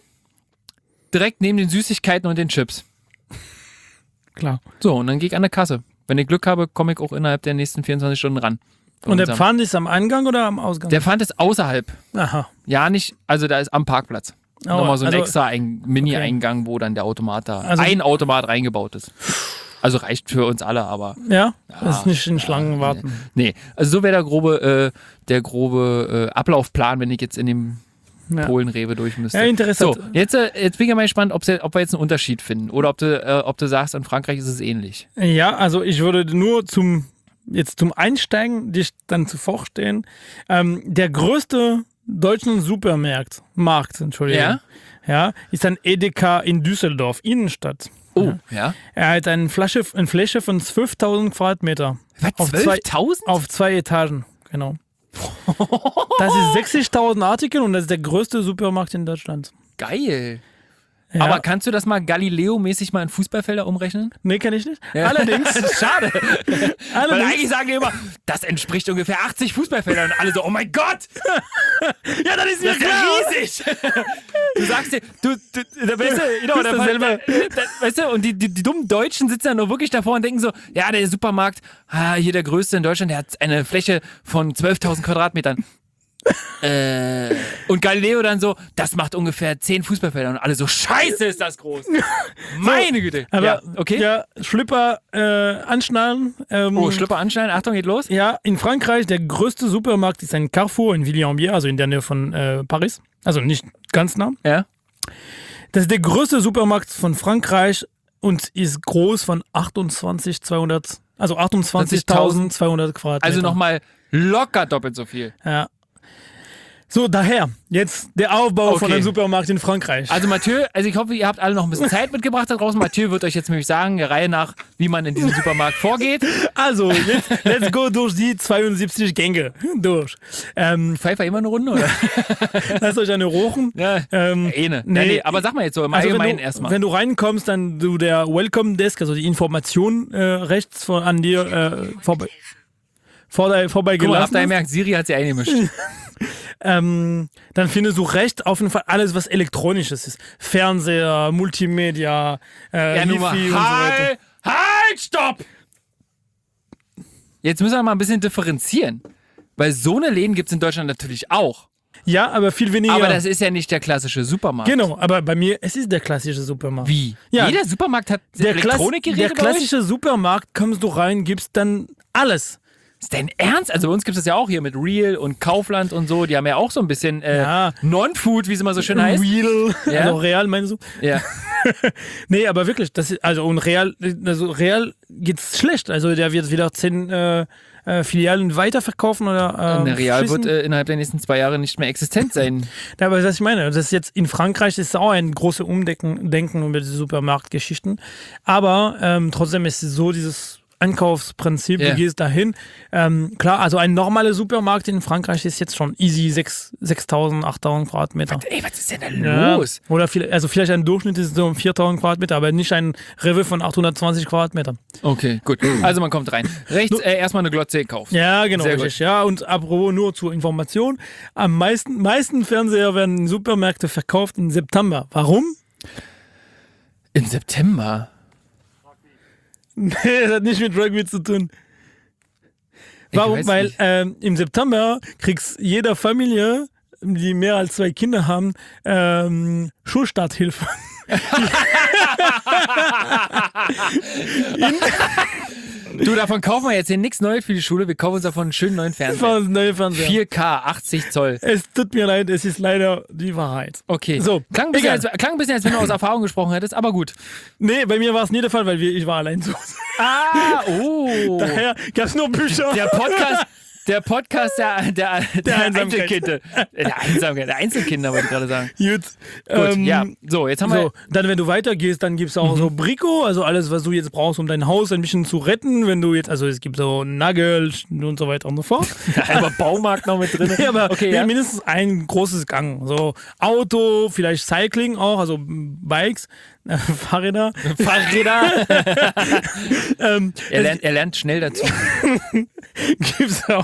Direkt neben den Süßigkeiten und den Chips. Klar. So, und dann gehe ich an der Kasse. Wenn ich Glück habe, komme ich auch innerhalb der nächsten vierundzwanzig Stunden ran. Von Und der unserem- Pfand ist am Eingang oder am Ausgang? der Pfand ist außerhalb. Aha. Ja, nicht, also da ist am Parkplatz. Oh, Nochmal so ein also- extra ein Mini-Eingang, wo dann der Automat da, Also- ein Automat reingebaut ist. Also reicht für uns alle, aber Ja? Das ist nicht in Schlangen warten. nee. Also so wäre der grobe, äh, der grobe äh, Ablaufplan, wenn ich jetzt in dem Ja. Polen-Rewe durch müsste. Ja, interessant. So, jetzt, äh, jetzt bin ich ja mal gespannt, ob's ja- ob wir jetzt einen Unterschied finden oder ob du, äh, ob du sagst, in Frankreich ist es ähnlich. Ja, also ich würde nur zum jetzt zum Einsteigen dich dann zu vorstellen. Ähm, der größte deutschen Supermarkt, Markt, Entschuldigung, Ja? ja, ist ein Edeka in Düsseldorf, Innenstadt. Oh, ja. Er hat eine Fläche, eine Fläche von zwölftausend Quadratmeter. Was, Auf zwei- zwölftausend? Auf zwei Etagen, genau. Das ist sechzigtausend Artikel und das ist der größte Supermarkt in Deutschland. Geil. Ja. Aber kannst du das mal Galileo-mäßig mal in Fußballfelder umrechnen? Nee, kann ich nicht. Allerdings, Schade. Weil allerdings, eigentlich sagen die immer, das entspricht ungefähr achtzig Fußballfeldern. Und alle so, oh mein Gott, ja, das ist mir das ist ja klar. riesig. Du sagst dir, du, du da weißt du, genau, Bist da, du da, selber. da, weißt du, und die, die, die dummen Deutschen sitzen dann nur wirklich davor und denken so, ja, der Supermarkt, ah, hier der größte in Deutschland, der hat eine Fläche von zwölftausend Quadratmetern. äh, und Galileo dann so, das macht ungefähr zehn Fußballfelder und alle so, scheiße ist das groß. Meine Güte. Aber ja, okay. ja, Schlüpper äh, anschnallen. Ähm, Oh, Schlüpper anschneiden, Achtung, geht los. Ja, in Frankreich, der größte Supermarkt ist ein Carrefour in Villiers-en-Bière, also in der Nähe von äh, Paris. Also nicht ganz nah. Ja. Das ist der größte Supermarkt von Frankreich und ist groß von achtundzwanzigtausendzweihundert, also achtundzwanzigtausendzweihundert Quadratmeter. Also nochmal locker doppelt so viel. Ja. So, daher, jetzt der Aufbau Okay. von einem Supermarkt in Frankreich. Also Mathieu, also ich hoffe, ihr habt alle noch ein bisschen Zeit mitgebracht da draußen. Mathieu wird euch jetzt nämlich sagen, der Reihe nach, wie man in diesem Supermarkt vorgeht. Also, jetzt, let's go durch die zweiundsiebzig Gänge durch. Ähm, Pfeifer immer eine Runde, oder? lasst euch eine rochen. Ja, Ähm, eh ne. nee. Nee, nee, aber sag mal jetzt so im Also wenn Allgemeinen du, erstmal. wenn du reinkommst, dann du der Welcome Desk, also die Information äh, rechts von, an dir äh, vorbei, vorbei, vorbei Guck mal, gelassen habt ihr hast, gemerkt, Siri hat sie eingemischt. ähm, dann findest du rechts auf jeden Fall alles, was Elektronisches ist. Fernseher, Multimedia, äh, Ja, nur mal, Wifi und so weiter. halt, halt, stopp! Jetzt müssen wir mal ein bisschen differenzieren. Weil so eine Läden gibt es in Deutschland natürlich auch. Ja, aber viel weniger. Aber das ist ja nicht der klassische Supermarkt. genau, aber bei mir, es ist der klassische Supermarkt. Wie? Ja. Jeder Supermarkt hat Der, Klass Elektronikgeräte der bei euch? klassische Supermarkt, kommst du rein, gibst dann alles. Ist dein Ernst? Also bei uns gibt es das ja auch hier mit Real und Kaufland und so. Die haben ja auch so ein bisschen äh, Ja. Non-Food, wie es immer so schön heißt. Real, Ja. also real meinst du? Ja. Nee, aber wirklich, das ist, also und real, also real geht's schlecht. Also der wird wieder zehn äh, äh, Filialen weiterverkaufen oder äh, Eine Real schließen. wird äh, innerhalb der nächsten zwei Jahre nicht mehr existent sein. Ja, aber was ich meine, das ist jetzt in Frankreich ist auch ein großes Umdenken Denken über die Supermarktgeschichten. Aber ähm, trotzdem ist es so dieses Einkaufsprinzip, Ja. du gehst dahin. Ähm, klar, also ein normaler Supermarkt in Frankreich ist jetzt schon easy sechstausend, achttausend Quadratmeter. Ey, was ist denn da Ja, los? oder viel, also vielleicht ein Durchschnitt ist so um viertausend Quadratmeter, aber nicht ein Rewe von achthundertzwanzig Quadratmetern. Okay, gut. Also man kommt rein. Rechts äh, erstmal eine Glotze gekauft. Ja, genau, Sehr richtig. Ja, und apropos nur zur Information, am meisten, meisten Fernseher werden in Supermärkten verkauft im September. Warum? Im September. Nee, das hat nicht mit Rugby zu tun. Ich Warum? weiß Weil nicht. ähm, im September kriegst jeder Familie, die mehr als zwei Kinder haben, ähm, Schulstarthilfe. Du, davon kaufen wir jetzt hier nichts Neues für die Schule. Wir kaufen uns davon einen schönen neuen Das Fernseher. war das neue Fernseher. vier K, achtzig Zoll. Es tut mir leid, es ist leider die Wahrheit. Okay. So, klang, ein bisschen, egal. als, klang ein bisschen, als wenn du aus Erfahrung gesprochen hättest, aber gut. Nee, bei mir war es nie der Fall, weil wir, ich war allein zu Hause. Ah, oh. Daher gab es nur Bücher. Der Podcast, der Podcast der, der, der, Einsamkeit. Einzelkinder. Der Einsamkeit, der Einzelkinder, wollte ich gerade sagen. Gut. Gut, ähm, ja. So, jetzt haben So, wir. dann wenn du weitergehst, dann gibt es auch so Brico, also alles, was du jetzt brauchst, um dein Haus ein bisschen zu retten. Wenn du jetzt, also es gibt so Nagel und so weiter und so fort. Halber Baumarkt noch mit drin. Ja, aber okay, nee, ja. mindestens ein großes Gang. So Auto, vielleicht Cycling auch, also Bikes, äh, Fahrräder. Fahrräder. ähm, Er lernt, er lernt schnell dazu. gibt's auch,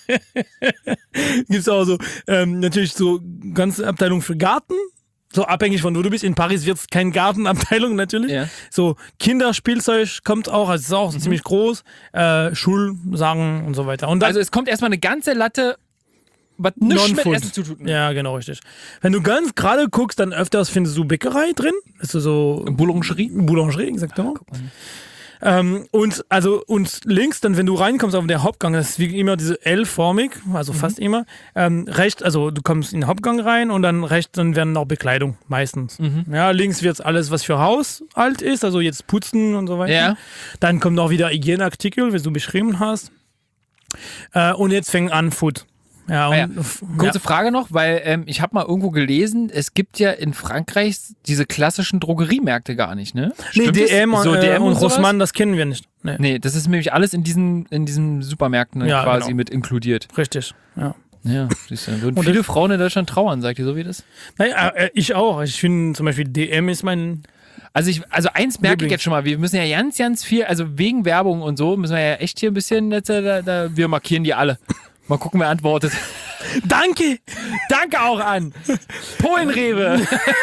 gibt's auch so ähm, natürlich so ganze Abteilung für Garten. So abhängig von wo du bist. In Paris wird es keine Gartenabteilung natürlich. Ja. So Kinderspielzeug kommt auch, also es ist auch Mhm. ziemlich groß. Äh, Schulsachen und so weiter. Und dann, Also es kommt erstmal eine ganze Latte, was nichts mit Non-Food. Essen zu tun hat. Ja, genau, richtig. Wenn du ganz gerade guckst, dann öfters findest du Bäckerei drin. Also so Boulangerie. Boulangerie, exactement. Ähm, und also und links, dann wenn du reinkommst auf der Hauptgang, das ist wie immer diese L-formig, also Mhm. fast immer. Ähm, rechts, also du kommst in den Hauptgang rein und dann rechts, dann werden noch Bekleidung meistens. Mhm. Ja, links wird alles, was für Haushalt ist, also jetzt putzen und so weiter. Ja. Dann kommt auch wieder Hygieneartikel, wie du beschrieben hast. Äh, und jetzt fängt an Food. Ja, und, Ah ja. f- Kurze ja. Frage noch, weil ähm, ich habe mal irgendwo gelesen, es gibt ja in Frankreich diese klassischen Drogeriemärkte gar nicht, ne? Nee, Stimmt D das? M, so, äh, D M und sowas? Rossmann, das kennen wir nicht. Nee. Nee, das ist nämlich alles in diesen, in diesen Supermärkten Ja, quasi genau. mit inkludiert. Richtig, ja. Ja, siehst du, dann würden Und viele das- Frauen in Deutschland trauern, sagt ihr so wie das? Naja, äh, ich auch. Ich finde zum Beispiel D M ist mein. Also ich, also eins merke ich Lieblings- jetzt schon mal, wir müssen ja ganz, ganz viel, also wegen Werbung und so, müssen wir ja echt hier ein bisschen, jetzt, äh, da, da, wir markieren die alle. Mal gucken, wer antwortet. Danke! Danke auch an Polenrewe.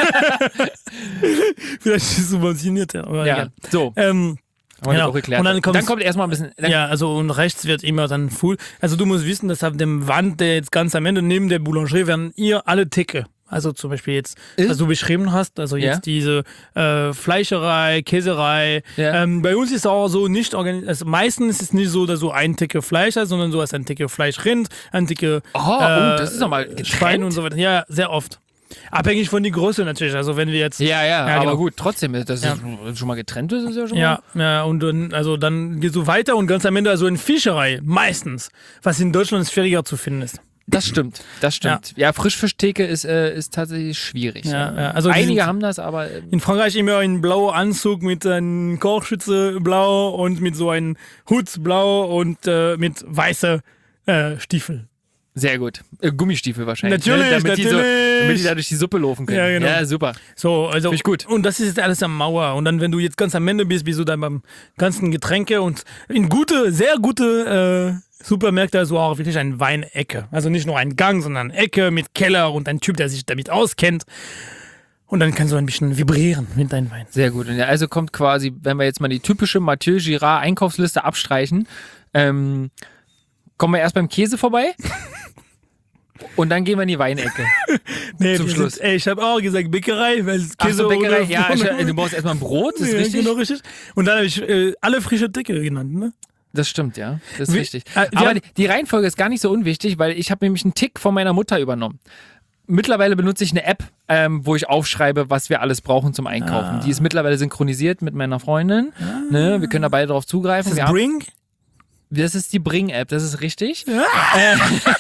Vielleicht ist es subventioniert, ja. Aber Ja, egal. so, Ähm, haben wir genau. das auch geklärt. Und dann dann, kommt's- kommt erstmal ein bisschen, dann, ja, also und rechts wird immer dann full. Also du musst wissen, dass auf dem Wand, der jetzt ganz am Ende neben der Boulangerie, werden ihr alle Theke. Also zum Beispiel jetzt, Äh? was du beschrieben hast, also jetzt Ja. diese äh, Fleischerei, Käserei. Ja. Ähm, bei uns ist es auch so nicht organisiert. Also meistens ist es nicht so, dass du ein Theke Fleisch hast, sondern du hast ein Theke Fleischrind, ein Theke Oh, oh, das ist nochmal getrennt. Schwein und so weiter. Ja, sehr oft. Abhängig von der Größe natürlich. Also wenn wir jetzt Ja, ja, Ja, aber genau. gut, trotzdem, dass Ja. es schon mal getrennt ist, ist ja schon mal. Ja, ja, und dann, also dann gehst du weiter und ganz am Ende also in Fischerei, meistens, was in Deutschland schwieriger zu finden ist. Das stimmt, das stimmt. Ja, ja Frischfischtheke ist, äh, ist tatsächlich schwierig. Ja, ja. Also einige haben das, aber... Äh, in Frankreich immer ein blauer Anzug mit einem Kochschütze blau und mit so einem Hut blau und äh, mit weiße äh, Stiefel. Sehr gut. Äh, Gummistiefel wahrscheinlich. Natürlich, ne? damit natürlich. Die so, damit die da durch die Suppe laufen können. Ja, genau. Ja, super. So, also, Finde ich gut. Und das ist jetzt alles am Mauer. Und dann, wenn du jetzt ganz am Ende bist, bist du dann beim ganzen Getränke und in gute, sehr gute äh, Supermärkte, also auch wirklich eine Weinecke. Also nicht nur ein Gang, sondern eine Ecke mit Keller und ein Typ, der sich damit auskennt. Und dann kannst du ein bisschen vibrieren mit deinem Wein. Sehr gut. Und ja, also kommt quasi, wenn wir jetzt mal die typische Mathieu Girard Einkaufsliste abstreichen, ähm, kommen wir erst beim Käse vorbei und dann gehen wir in die Weinecke. Nee, zum Schluss. Sind, ey, ich habe auch gesagt Bäckerei, weil Käse Ach so, Bäckerei, ohne, ja, ohne, ich, du brauchst erstmal ein Brot, das ist ja, richtig. Genau, richtig. Und dann habe ich äh, alle frische Dicke genannt, ne? Das stimmt, ja. Das ist Wie- richtig. äh, wir Aber haben- die, die Reihenfolge ist gar nicht so unwichtig, weil ich habe nämlich einen Tick von meiner Mutter übernommen. Mittlerweile benutze ich eine App, ähm, wo ich aufschreibe, was wir alles brauchen zum Einkaufen. Ah. Die ist mittlerweile synchronisiert mit meiner Freundin. Ne? Wir können da beide drauf zugreifen. Das Wir ist haben, Bring? das ist die Bring-App, das ist richtig. Äh,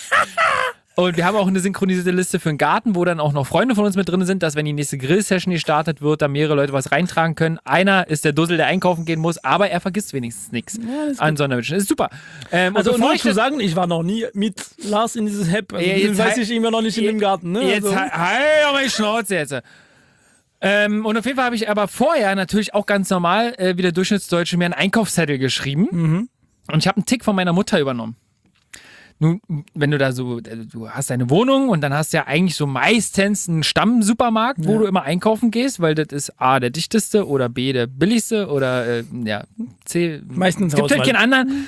und wir haben auch eine synchronisierte Liste für den Garten, wo dann auch noch Freunde von uns mit drin sind, dass wenn die nächste Grill-Session gestartet wird, da mehrere Leute was reintragen können. Einer ist der Dussel, der einkaufen gehen muss, aber er vergisst wenigstens nichts an Sonderwünschen. Ist super. Ähm, Also und nur bevor ich zu das- sagen, ich war noch nie mit Lars in dieses App. Also Ja, den jetzt weiß halt- ich immer noch nicht in dem Garten. Ne? Jetzt also. halt, halt aber die Schnauze jetzt. Ähm, und auf jeden Fall habe ich aber vorher natürlich auch ganz normal, äh, wie der Durchschnittsdeutsche, mir einen Einkaufszettel geschrieben. Mhm. Und ich habe einen Tick von meiner Mutter übernommen. Nun, wenn du da so, äh, du hast deine Wohnung und dann hast du ja eigentlich so meistens einen Stammsupermarkt, wo Ja. du immer einkaufen gehst, weil das ist A, der dichteste oder B, der billigste oder äh, ja, C. Meistens Es gibt halt Auswahl. keinen anderen.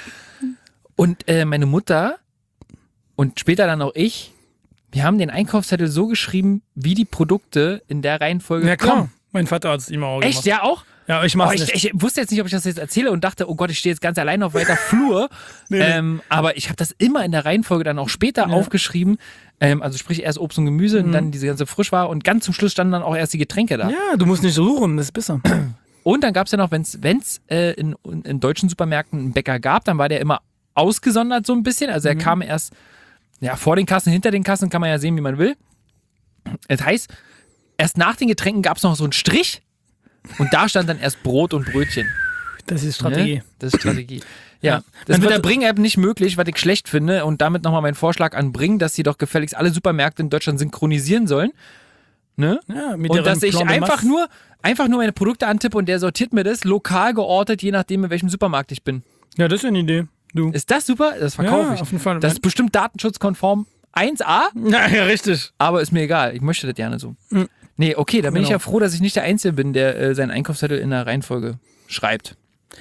Und äh, meine Mutter und später dann auch ich, wir haben den Einkaufszettel so geschrieben, wie die Produkte in der Reihenfolge Ja klar, kommen. mein Vater hat es immer auch Echt, gemacht. ja auch? Ja, ich Oh, mach's ich, nicht. ich wusste jetzt nicht, ob ich das jetzt erzähle und dachte, oh Gott, ich stehe jetzt ganz allein auf weiter Flur. Nee, nee. Ähm, aber ich habe das immer in der Reihenfolge dann auch später Ja. aufgeschrieben. Ähm, also sprich erst Obst und Gemüse Mhm. und dann diese ganze Frischware und ganz zum Schluss standen dann auch erst die Getränke da. Ja, du musst nicht suchen, das ist besser. Und dann gab es ja noch, wenn es äh, in, in deutschen Supermärkten einen Bäcker gab, dann war der immer ausgesondert so ein bisschen. Also er Mhm. kam erst ja, vor den Kassen, hinter den Kassen, kann man ja sehen, wie man will. Das heißt, erst nach den Getränken gab es noch so einen Strich und da stand dann erst Brot und Brötchen. Das ist Strategie. Ne? Das ist Strategie. Ja, Ja. das Dann ist mit wird- der Bring-App nicht möglich, was ich schlecht finde. Und damit nochmal mein Vorschlag an Bring, dass sie doch gefälligst alle Supermärkte in Deutschland synchronisieren sollen. Ne? Ja, mit Und deren dass ich Plan de einfach Masse. nur, einfach nur meine Produkte antippe und der sortiert mir das lokal geortet, je nachdem, in welchem Supermarkt ich bin. Ja, das ist eine Idee. Du. Ist das super? Das verkaufe Ja, ich. auf jeden Fall. Das ist bestimmt datenschutzkonform eins a, Ja, ja, richtig. aber ist mir egal. Ich möchte das gerne so. Mhm. Nee, okay, da bin ich Genau. ja froh, dass ich nicht der Einzige bin, der äh, seinen Einkaufszettel in der Reihenfolge schreibt.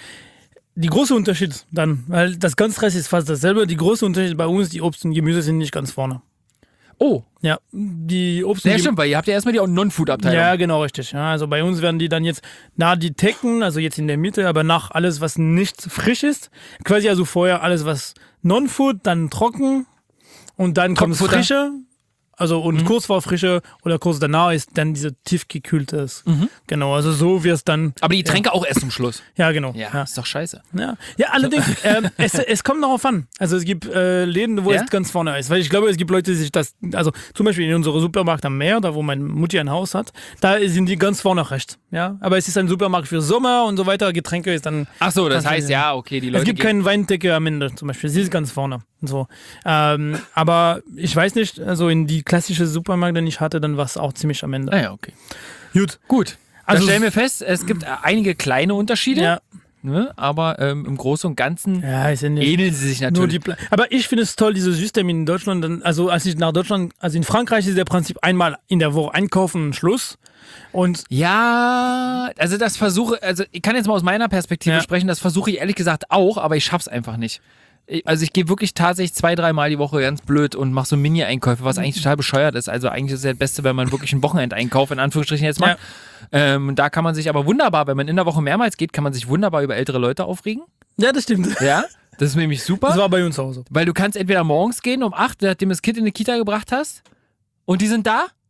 Die große Unterschied dann, weil das ganz Rest ist fast dasselbe. Die große Unterschied bei uns, die Obst und Gemüse sind nicht ganz vorne. Oh, Ja, die Obst und ja, Gemüse. stimmt, weil ihr habt ja erstmal die Non-Food-Abteilung. Ja, genau, richtig. Ja, also bei uns werden die dann jetzt nach die Theken, also jetzt in der Mitte, aber nach alles, was nicht frisch ist. Quasi also vorher alles, was Non-Food, dann trocken und dann kommt Trockenfutter. frische. Also und Mhm. kurz vor frische oder kurz danach ist dann diese tiefgekühlte. Mhm. Genau, also so wie es dann. Aber die Tränke auch erst zum Schluss. Ja, genau. Ja, Ja, ist doch scheiße. ja. ja allerdings, ähm, es, es kommt darauf an. Also es gibt äh, Läden, wo Ja? es ganz vorne ist. Weil ich glaube, es gibt Leute, die sich das, also zum Beispiel in unserem Supermarkt am Meer, da wo meine Mutti ein Haus hat, da sind die ganz vorne recht. Ja, aber es ist ein Supermarkt für Sommer und so weiter. Getränke ist dann. Ach so, das Kannst du heißt, sehen. ja, okay, die Leute Es gibt gehen- keinen Weindecke am Ende zum Beispiel. Sie ist ganz vorne. So. Ähm, aber ich weiß nicht, also in die klassische Supermarkt, den ich hatte, dann war es auch ziemlich am Ende. Ah ja, okay. Gut. Gut. Also Also stellen wir fest, es gibt äh, einige kleine Unterschiede, Ja, ne? Aber ähm, im Großen und Ganzen ja, ist ja nicht. ähneln sie sich Nur natürlich. die Pla- Aber ich finde es toll, dieses System in Deutschland. dann- Also als ich nach Deutschland, also in Frankreich ist der Prinzip einmal in der Woche einkaufen und Schluss. Und Ja, also das versuche, also ich kann jetzt mal aus meiner Perspektive Ja. sprechen, das versuche ich ehrlich gesagt auch, aber ich schaff's einfach nicht. Ich- Also ich gehe wirklich tatsächlich zwei, dreimal die Woche ganz blöd und mache so Mini-Einkäufe, was eigentlich total bescheuert ist. Also eigentlich ist es ja das Beste, wenn man wirklich einen Wochenendeinkauf in Anführungsstrichen jetzt macht. Ähm, da kann man sich aber wunderbar, wenn man in der Woche mehrmals geht, kann man sich wunderbar über ältere Leute aufregen. ja, das stimmt. Ja, das ist nämlich super. Das war bei uns auch so. Weil du kannst entweder morgens gehen um acht, nachdem du das Kind in die Kita gebracht hast und die sind da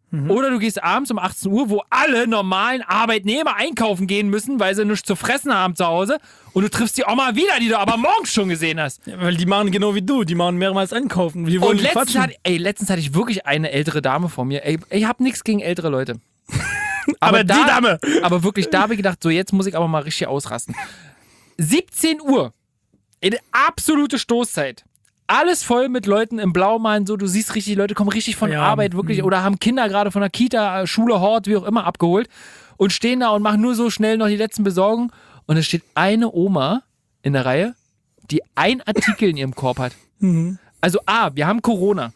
Mhm. Oder du gehst abends um achtzehn Uhr, wo alle normalen Arbeitnehmer einkaufen gehen müssen, weil sie nichts zu fressen haben zu Hause. Und du triffst die Oma wieder, die du aber morgens schon gesehen hast. Ja, weil die machen genau wie du, die machen mehrmals einkaufen. Die wollen und letztens, quatschen. hat, ey, letztens hatte ich wirklich eine ältere Dame vor mir. Ey, ich hab nichts gegen ältere Leute. aber, aber die da, Dame! Aber wirklich, da habe ich gedacht, so jetzt muss ich aber mal richtig ausrasten. siebzehn Uhr, in absolute Stoßzeit. Alles voll mit Leuten im Blaumann, so du siehst richtig, Leute kommen richtig von ja. Arbeit wirklich oder haben Kinder gerade von der Kita, Schule, Hort, wie auch immer abgeholt und stehen da und machen nur so schnell noch die letzten Besorgungen und es steht eine Oma in der Reihe, die ein Artikel in ihrem Korb hat. Mhm. Also A, wir haben Corona.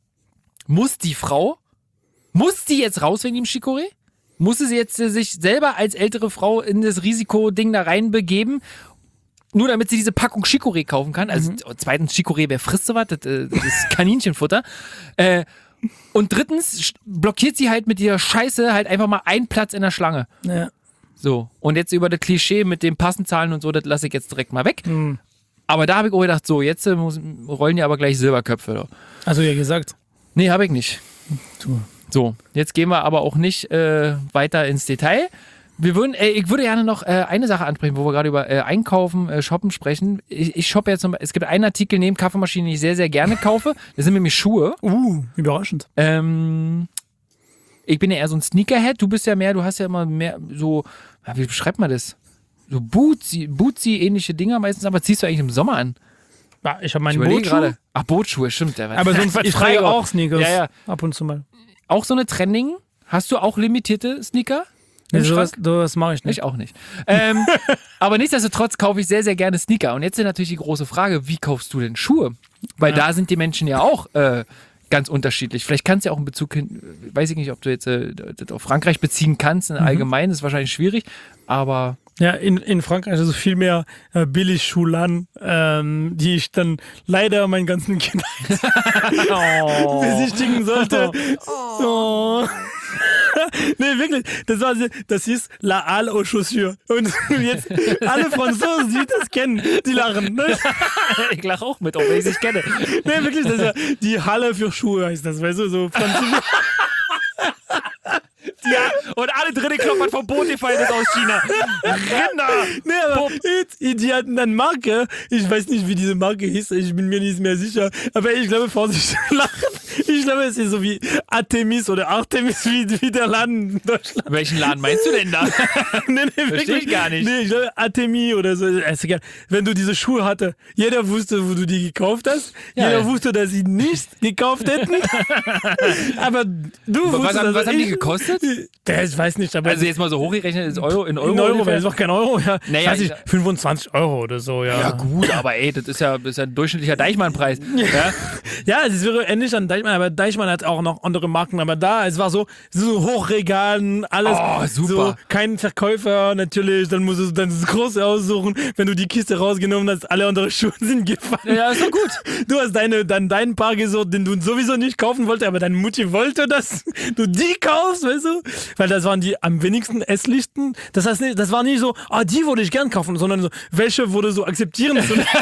Muss die Frau, muss die jetzt raus wegen dem Chicorée? Muss sie jetzt äh, sich selber als ältere Frau in das Risikoding da reinbegeben? Nur damit sie diese Packung Chicorée kaufen kann. Also mhm. zweitens, Chicorée, wer frisst sowas? Das, das ist Kaninchenfutter. Äh, und drittens blockiert sie halt mit dieser Scheiße halt einfach mal einen Platz in der Schlange. Ja. So, und jetzt über das Klischee mit den Passenzahlen und so, das lasse ich jetzt direkt mal weg. Mhm. Aber da habe ich auch gedacht, so, jetzt äh, muss, rollen ja aber gleich Silberköpfe. Doch. Also ja gesagt. Nee, habe ich nicht. Du. So, jetzt gehen wir aber auch nicht äh, weiter ins Detail. Wir würden, äh, ich würde gerne noch äh, eine Sache ansprechen, wo wir gerade über äh, Einkaufen, äh, Shoppen sprechen. Ich, ich shoppe jetzt noch, es gibt einen Artikel neben Kaffeemaschinen, den ich sehr, sehr gerne kaufe. Das sind nämlich Schuhe. Uh, überraschend. Ähm, ich bin ja eher so ein Sneakerhead. Du bist ja mehr, du hast ja immer mehr so, wie beschreibt man das? So Bootsy, Bootsy-ähnliche Dinger meistens, aber ziehst du eigentlich im Sommer an? Ja, ich habe meinen Ich Bootschuh. gerade. Ach, Bootschuhe, stimmt. Der Aber sonst, ich trage auch Sneakers. Ja, ja. Ab und zu mal. Auch so eine Trending? Hast du auch limitierte Sneaker? Nee, sowas, sowas mache ich nicht. Ich auch nicht. Ähm, aber nichtsdestotrotz kaufe ich sehr, sehr gerne Sneaker. Und jetzt ist natürlich die große Frage, wie kaufst du denn Schuhe? Weil ja. da sind die Menschen ja auch äh, ganz unterschiedlich. Vielleicht kannst du ja auch einen Bezug hin, weiß ich nicht, ob du jetzt äh, das auf Frankreich beziehen kannst. Mhm. Allgemein ist wahrscheinlich schwierig, aber... Ja, in, in Frankreich ist es viel mehr äh, Billigschulan, ähm, die ich dann leider meinen ganzen Kindern oh. besichtigen sollte. Oh. Oh. Nee, wirklich, das war, das hieß La Halle aux Chaussures. Und jetzt alle Franzosen, die das kennen, die lachen. Ne? Ich lache auch mit, auch wenn ich es nicht kenne. Nee, wirklich, das ist ja die Halle für Schuhe heißt das, weißt du, so französisch. Ja, und alle dritte kloppern vom Boot gefallen ist aus China. Rinder! Nee, aber die, die hatten dann Marke. Ich weiß nicht, wie diese Marke hieß. Ich bin mir nicht mehr sicher. Aber ich glaube, Vorsicht, lachen. Ich glaube, es ist so wie Artemis oder Artemis, wie, wie der Laden in Deutschland. Welchen Laden meinst du denn da? nee, nee, Verstehe ich gar nicht. Nee, ich glaube, Artemis oder so. Ist egal. Wenn du diese Schuhe hatte, jeder wusste, wo du die gekauft hast. Ja, jeder ja. wusste, dass sie nicht gekauft hätten. Aber du aber wusstest, was, haben, was also haben die ich, gekostet? Der, ich weiß nicht. Aber also jetzt mal so hochgerechnet ist Euro in Euro. In Euro, weil es auch kein Euro. Ja, naja, weiß ich, fünfundzwanzig Euro oder so. Ja, ja gut, aber ey, das ist ja, das ist ja ein durchschnittlicher Deichmann-Preis. Ja, ja, es ist ähnlich an Deichmann, aber Deichmann hat auch noch andere Marken. Aber da, es war so, so Hochregalen, alles. Oh, super. So, kein Verkäufer, natürlich. Dann musst du dann das Große aussuchen. Wenn du die Kiste rausgenommen hast, alle andere Schuhe sind gefallen. Ja, ist doch gut. Du hast deine, dann deinen Paar gesucht, den du sowieso nicht kaufen wolltest, aber deine Mutti wollte, dass du die kaufst, weißt du? Weil das waren die am wenigsten hässlichsten. Das heißt, das war nicht so, ah, die würde ich gern kaufen, sondern so, welche würde so akzeptieren?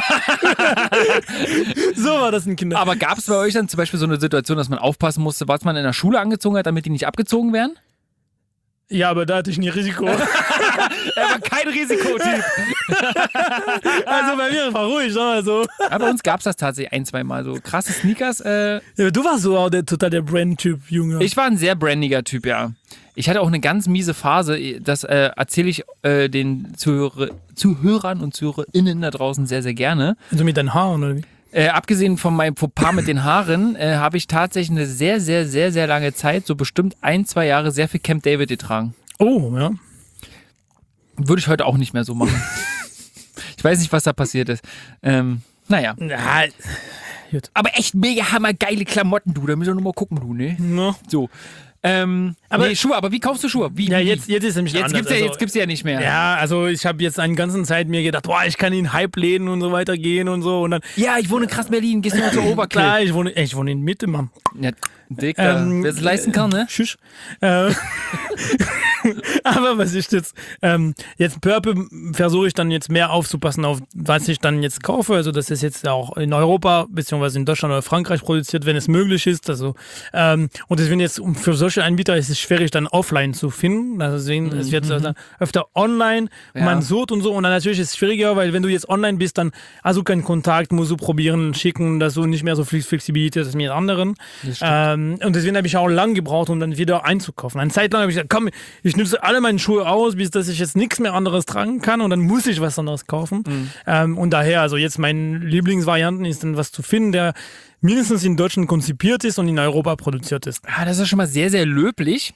So war das in Kindern. Aber gab es bei euch dann zum Beispiel so eine Situation, dass man aufpassen musste, was man in der Schule angezogen hat, damit die nicht abgezogen werden? Ja, aber da hatte ich nie Risiko. Er war kein Risikotyp. Also bei mir war ruhig, also. Aber bei uns gab es das tatsächlich ein, zwei Mal. So krasse Sneakers. Äh ja, du warst so auch der, total der Brand-Typ, Junge. Ich war ein sehr brandiger Typ, ja. Ich hatte auch eine ganz miese Phase. Das äh, erzähle ich äh, den Zuhörer, Zuhörern und ZuhörerInnen da draußen sehr, sehr gerne. Also mit deinen Haaren, oder wie? Äh, abgesehen von meinem Fauxpas mit den Haaren, äh, habe ich tatsächlich eine sehr, sehr, sehr, sehr lange Zeit, so bestimmt ein, zwei Jahre, sehr viel Camp David getragen. Oh, ja. Würde ich heute auch nicht mehr so machen. Ich weiß nicht, was da passiert ist. Ähm, naja. Ja, gut. Aber echt mega hammergeile Klamotten, du. Da müssen wir nur mal gucken, du, ne? No. So. Ähm, aber nee, Schuhe, aber wie kaufst du Schuhe? Wie, ja, wie? jetzt, jetzt ist es nämlich jetzt anders. Gibt's ja, also, jetzt gibt's ja nicht mehr. Ja, also ich habe jetzt eine ganze Zeit mir gedacht, boah, ich kann in Hype-Läden und so weiter gehen und so. Und dann, ja, ich wohne krass Berlin, gehst du mal zur Oberklipp. Klar, ich wohne, ich wohne in Mitte, Mann. Ja, Dicker, ähm, wer es leisten kann, ne? Tschüss. Äh, aber was ich jetzt, ähm, jetzt peu à peu versuche ich dann jetzt mehr aufzupassen auf, was ich dann jetzt kaufe. Also das ist jetzt auch in Europa, beziehungsweise in Deutschland oder Frankreich produziert, wenn es möglich ist. Also, ähm, und deswegen jetzt für solche solche Anbieter ist es schwierig, dann offline zu finden. Also sehen, es wird also öfter online, Ja. man sucht und so. Und dann natürlich ist es schwieriger, weil wenn du jetzt online bist, dann hast du keinen Kontakt, musst du probieren, schicken, dass du nicht mehr so viel Flexibilität hast mit anderen. Ähm, und deswegen habe ich auch lang gebraucht, um dann wieder einzukaufen. Eine Zeit lang habe ich gesagt, komm, ich nutze alle meine Schuhe aus, bis dass ich jetzt nichts mehr anderes tragen kann und dann muss ich was anderes kaufen. Mhm. Ähm, und daher, also jetzt meine Lieblingsvarianten ist dann was zu finden, der mindestens in Deutschland konzipiert ist und in Europa produziert ist. Ah, das ist schon mal sehr, sehr löblich.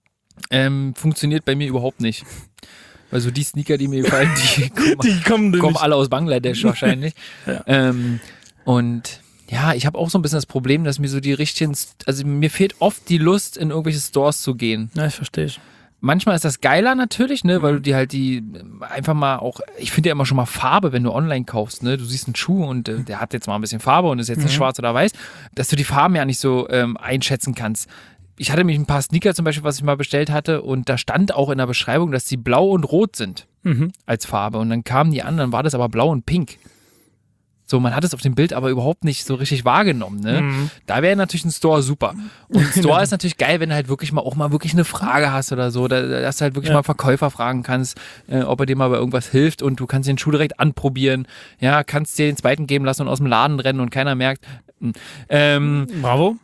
Ähm, funktioniert bei mir überhaupt nicht. Weil so die Sneaker, die mir gefallen, die kommen, Die kommen, kommen nämlich- alle aus Bangladesch wahrscheinlich. Ja. ähm, und ja, ich habe auch so ein bisschen das Problem, dass mir so die richtigen, also mir fehlt oft die Lust, in irgendwelche Stores zu gehen. Ja, ich verstehe ich. Manchmal ist das geiler natürlich, ne, weil du die halt die einfach mal auch, ich finde ja immer schon mal Farbe, wenn du online kaufst, ne, du siehst einen Schuh und äh, der hat jetzt mal ein bisschen Farbe und ist jetzt nicht schwarz oder weiß, dass du die Farben ja nicht so ähm, einschätzen kannst. Ich hatte mich ein paar Sneaker zum Beispiel, was ich mal bestellt hatte und da stand auch in der Beschreibung, dass die blau und rot sind Mhm. als Farbe und dann kamen die anderen, war das aber blau und pink. So, man hat es auf dem Bild aber überhaupt nicht so richtig wahrgenommen. Ne? Mhm. Da wäre natürlich ein Store super. Und ein Store ist natürlich geil, wenn du halt wirklich mal auch mal wirklich eine Frage hast oder so, da, dass du halt wirklich Ja. mal Verkäufer fragen kannst, äh, ob er dir mal bei irgendwas hilft und du kannst den Schuh direkt anprobieren. Ja, kannst dir den zweiten geben lassen und aus dem Laden rennen und keiner merkt. Ähm, Bravo.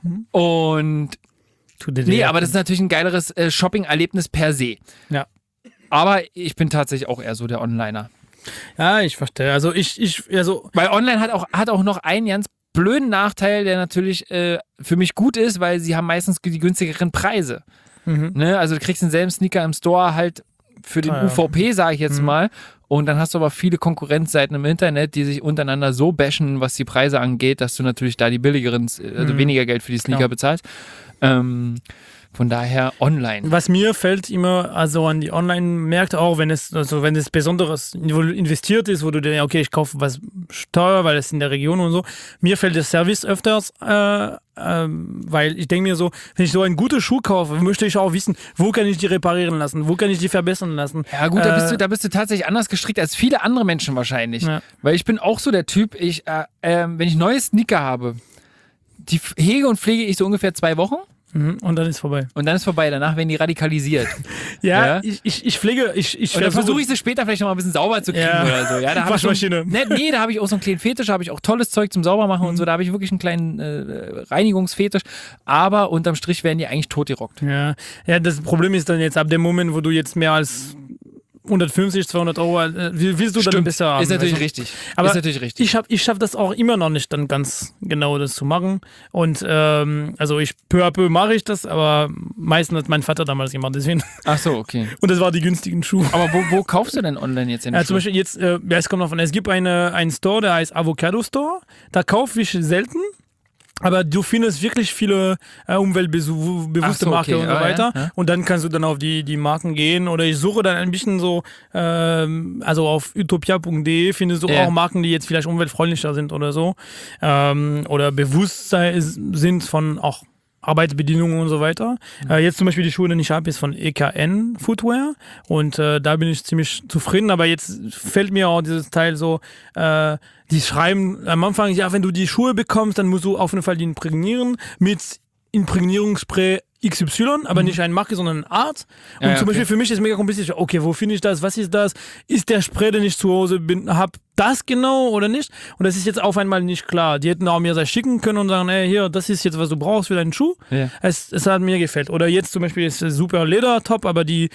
und Tu dir nee, die- aber das ist natürlich ein geileres äh, Shopping-Erlebnis per se. Ja. Aber ich bin tatsächlich auch eher so der Onliner. Ja, ich verstehe. Also ich, ich, also Weil online hat auch, hat auch noch einen ganz blöden Nachteil, der natürlich äh, für mich gut ist, weil sie haben meistens die günstigeren Preise. Mhm. Ne? Also du kriegst denselben Sneaker im Store halt für den Ah, ja. U V P, sage ich jetzt mal. Und dann hast du aber viele Konkurrenzseiten im Internet, die sich untereinander so bashen, was die Preise angeht, dass du natürlich da die billigeren, also Mhm. weniger Geld für die Sneaker Klar. bezahlst. Ähm, von daher online. was mir fällt immer also an die Online-Märkte auch, wenn es also wenn es besonderes wo du investiert ist, wo du denkst, okay, ich kaufe was teuer, weil es in der Region und so. Mir fällt der Service öfters, äh, ähm, weil ich denke mir so, wenn ich so einen guten Schuh kaufe, möchte ich auch wissen, wo kann ich die reparieren lassen, wo kann ich die verbessern lassen. Ja gut, da bist, Äh, du, da bist du tatsächlich anders gestrickt als viele andere Menschen wahrscheinlich. Ja. Weil ich bin auch so der Typ, ich, äh, ähm, wenn ich neue Sneaker habe, die f- hege und pflege ich so ungefähr zwei Wochen Mhm, und dann ist vorbei. und dann ist vorbei. Danach werden die radikalisiert. Ja, Ja. Ich, ich, ich pflege, ich, ich Und dann versuche- versuche ich sie später vielleicht noch mal ein bisschen sauber zu kriegen Ja. oder so. Ja, da habe ich so, Waschmaschine. ne, nee, da habe ich auch so einen kleinen Fetisch, da habe ich auch tolles Zeug zum Saubermachen Mhm. und so. Da habe ich wirklich einen kleinen äh, Reinigungsfetisch. Aber unterm Strich werden die eigentlich totgerockt. Ja, ja, das Problem ist dann jetzt ab dem Moment, wo du jetzt mehr als hundertfünfzig, zweihundert Euro, äh, willst du dann Stimmt. besser haben. Ist natürlich also, richtig. Aber ist natürlich richtig. Ich, hab, ich schaffe das auch immer noch nicht, dann ganz genau das zu machen. Und ähm, also ich peu à peu mache ich das, aber meistens hat mein Vater damals gemacht, deswegen. Ach so, okay. Und das war die günstigen Schuhe. Aber wo, wo kaufst du denn online jetzt den Ja, Schuh? zum Beispiel jetzt, äh, ja, es kommt davon, es gibt eine, einen Store, der heißt Avocado Store. Da kaufe ich selten. Aber du findest wirklich viele äh, umweltbewusste Ach so, Marken okay. und so Ah, ja, weiter. ja. Und dann kannst du dann auf die, die Marken gehen. Oder ich suche dann ein bisschen so, ähm, also auf utopia punkt de findest du Ja. auch Marken, die jetzt vielleicht umweltfreundlicher sind oder so. Ähm, oder Bewusstsein sind von auch Arbeitsbedingungen und so weiter. Mhm. Äh, jetzt zum Beispiel die Schuhe, die ich habe, ist von E K N Footwear und äh, da bin ich ziemlich zufrieden, aber jetzt fällt mir auch dieses Teil so, äh, die schreiben am Anfang, ja, wenn du die Schuhe bekommst, dann musst du auf jeden Fall die imprägnieren mit Imprägnierungsspray X Y, aber nicht eine Marke, sondern eine Art. Und Ja, ja, zum Beispiel okay. für mich ist mega kompliziert. Okay, wo finde ich das? Was ist das? Ist der Spray, den ich zu Hause bin, hab das genau oder nicht? Und das ist jetzt auf einmal nicht klar. Die hätten auch mir das schicken können und sagen, ey, hier, das ist jetzt, was du brauchst für deinen Schuh. Ja. Es, es hat mir gefällt. Oder jetzt zum Beispiel ist es super Leder-Top, aber die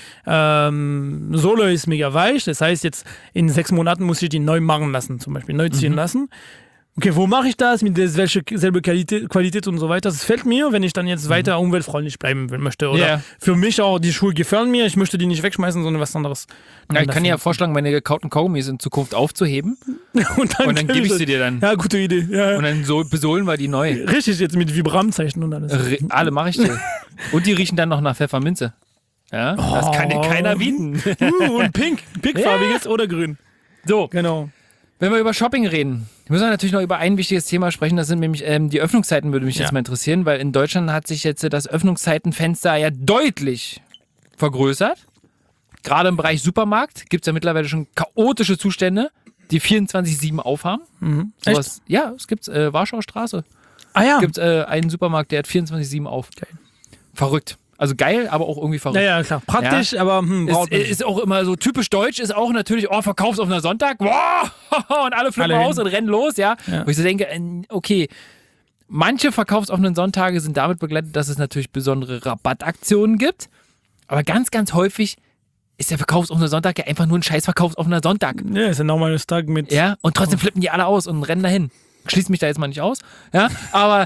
ähm, Sohle ist mega weich. Das heißt, jetzt in sechs Monaten muss ich die neu machen lassen, zum Beispiel neu ziehen lassen. Okay, wo mache ich das? Mit der welche selbe Qualität, Qualität und so weiter. Das fällt mir, wenn ich dann jetzt weiter umweltfreundlich bleiben will, möchte. Oder Ja. für mich auch, die Schuhe gefallen mir. Ich möchte die nicht wegschmeißen, sondern was anderes. Ja, ich kann dir ja vorschlagen, meine gekauten Kaugummis in Zukunft aufzuheben und dann, und dann kann gebe ich das- sie dir dann. Ja, gute Idee. Ja. Und dann so besohlen wir die neu. Richtig, jetzt mit Vibramzeichen und alles. Re alle mache ich dir. Und die riechen dann noch nach Pfefferminze. Ja, das kann dir keiner bieten. Uh, und pink. Pinkfarbiges oder grün. So, Genau. wenn wir über Shopping reden, müssen wir natürlich noch über ein wichtiges Thema sprechen. Das sind nämlich ähm, die Öffnungszeiten, würde mich Ja. jetzt mal interessieren, weil in Deutschland hat sich jetzt das Öffnungszeitenfenster ja deutlich vergrößert. Gerade im Bereich Supermarkt gibt es ja mittlerweile schon chaotische Zustände, die vierundzwanzig sieben aufhaben. Mhm. Sowas, ja, es gibt äh, Warschauer Straße. Ah ja. gibt äh, einen Supermarkt, der hat vierundzwanzig sieben auf. Verrückt. Also geil, aber auch irgendwie verrückt. Ja, ja, klar. Praktisch, Ja. aber hm, braucht man Ist, ist auch immer so typisch deutsch, ist auch natürlich, oh, verkaufsoffener Sonntag, wow, und alle flippen Alle aus hin. und rennen los, ja? Ja. Wo ich so denke, äh, okay, manche verkaufsoffenen Sonntage sind damit begleitet, dass es natürlich besondere Rabattaktionen gibt, aber ganz, ganz häufig ist der verkaufsoffene Sonntag ja einfach nur ein scheiß verkaufsoffener Sonntag. Ja, ist ein normales Tag mit. Ja, und trotzdem flippen die alle aus und rennen dahin. Schließt mich da jetzt mal nicht aus, ja, aber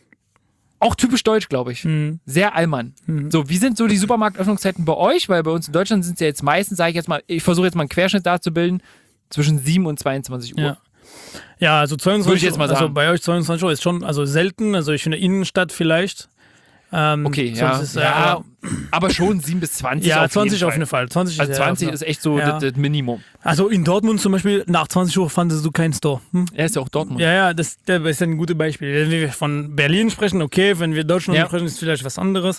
auch typisch deutsch, glaube ich. Mhm. Sehr Allmann. Mhm. So, wie sind so die Supermarktöffnungszeiten bei euch? Weil bei uns in Deutschland sind es ja jetzt meistens, sage ich jetzt mal, ich versuche jetzt mal einen Querschnitt darzubilden, zwischen sieben und zweiundzwanzig Uhr. Ja. Ja, also zweiundzwanzig Würde ich jetzt mal Also sagen. bei euch zweiundzwanzig Uhr ist schon also selten. Also ich finde Innenstadt vielleicht. Ähm, Okay, sonst ja. Ist, äh, ja, aber schon sieben bis zwanzig ja, auf zwanzig jeden auf Fall. jeden Fall. zwanzig Also ist, zwanzig ja, ist echt so ja. das, das Minimum. Also in Dortmund zum Beispiel, nach zwanzig Uhr fandest du keinen Store. Hm? Er ist ja auch Dortmund. Ja, ja, das, das ist ein gutes Beispiel. Wenn wir von Berlin sprechen, okay, wenn wir Deutschland Ja. sprechen, ist vielleicht was anderes.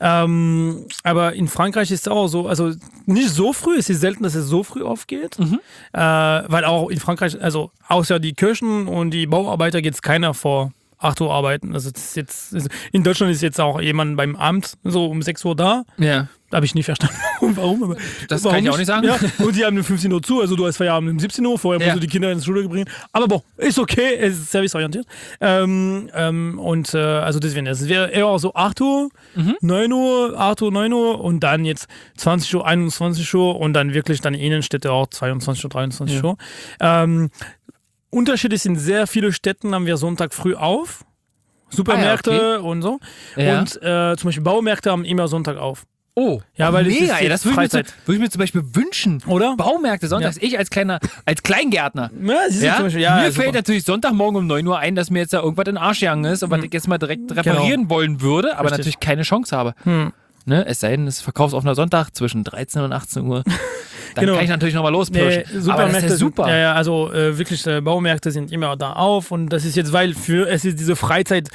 Ähm, aber in Frankreich ist es auch so, also nicht so früh, es ist selten, dass es so früh aufgeht. Mhm. Äh, weil auch in Frankreich, also außer die Kirchen und die Bauarbeiter geht es keiner vor acht Uhr arbeiten. Also das ist jetzt, also in Deutschland ist jetzt auch jemand beim Amt so um sechs Uhr da. Ja. Da habe ich nicht verstanden, warum. Aber Das warum kann ich auch nicht sagen. Ja, und die haben um fünfzehn Uhr zu, also du hast Feierabend um siebzehn Uhr, vorher Ja. musst du die Kinder ins Schule bringen. Aber boah, ist okay, es ist serviceorientiert. Ähm, ähm, und äh, also deswegen, es wäre eher auch so acht Uhr, Mhm. neun Uhr, acht Uhr, neun Uhr und dann jetzt zwanzig Uhr, einundzwanzig Uhr und dann wirklich dann Innenstädte auch zweiundzwanzig Uhr, dreiundzwanzig Ja. Uhr. Ähm, Unterschied ist, in sehr vielen Städten haben wir Sonntag früh auf. Supermärkte Ah, ja, und so. Ja. Und äh, zum Beispiel Baumärkte haben immer Sonntag auf. Oh, Ja, oh, weil es mega, ist ey, jetzt das würde ich, mir Freizeit. zu- würde ich mir zum Beispiel wünschen. Oder? Baumärkte sonntags, ich als kleiner, als Kleingärtner. Ja, siehst du Ja? zum Beispiel, ja, mir super. fällt natürlich Sonntagmorgen um neun Uhr ein, dass mir jetzt da irgendwas in den Arsch gegangen ist und was ich jetzt mal direkt reparieren wollen würde, aber Richtig. natürlich keine Chance habe. Hm. Ne? Es sei denn, es ist verkaufsoffener Sonntag zwischen dreizehn und achtzehn Uhr. Dann Genau. kann ich natürlich nochmal lospirschen. Nee, aber das ist ja super. Sind, ja, ja, also äh, wirklich, äh, Baumärkte sind immer da auf und das ist jetzt, weil für es ist diese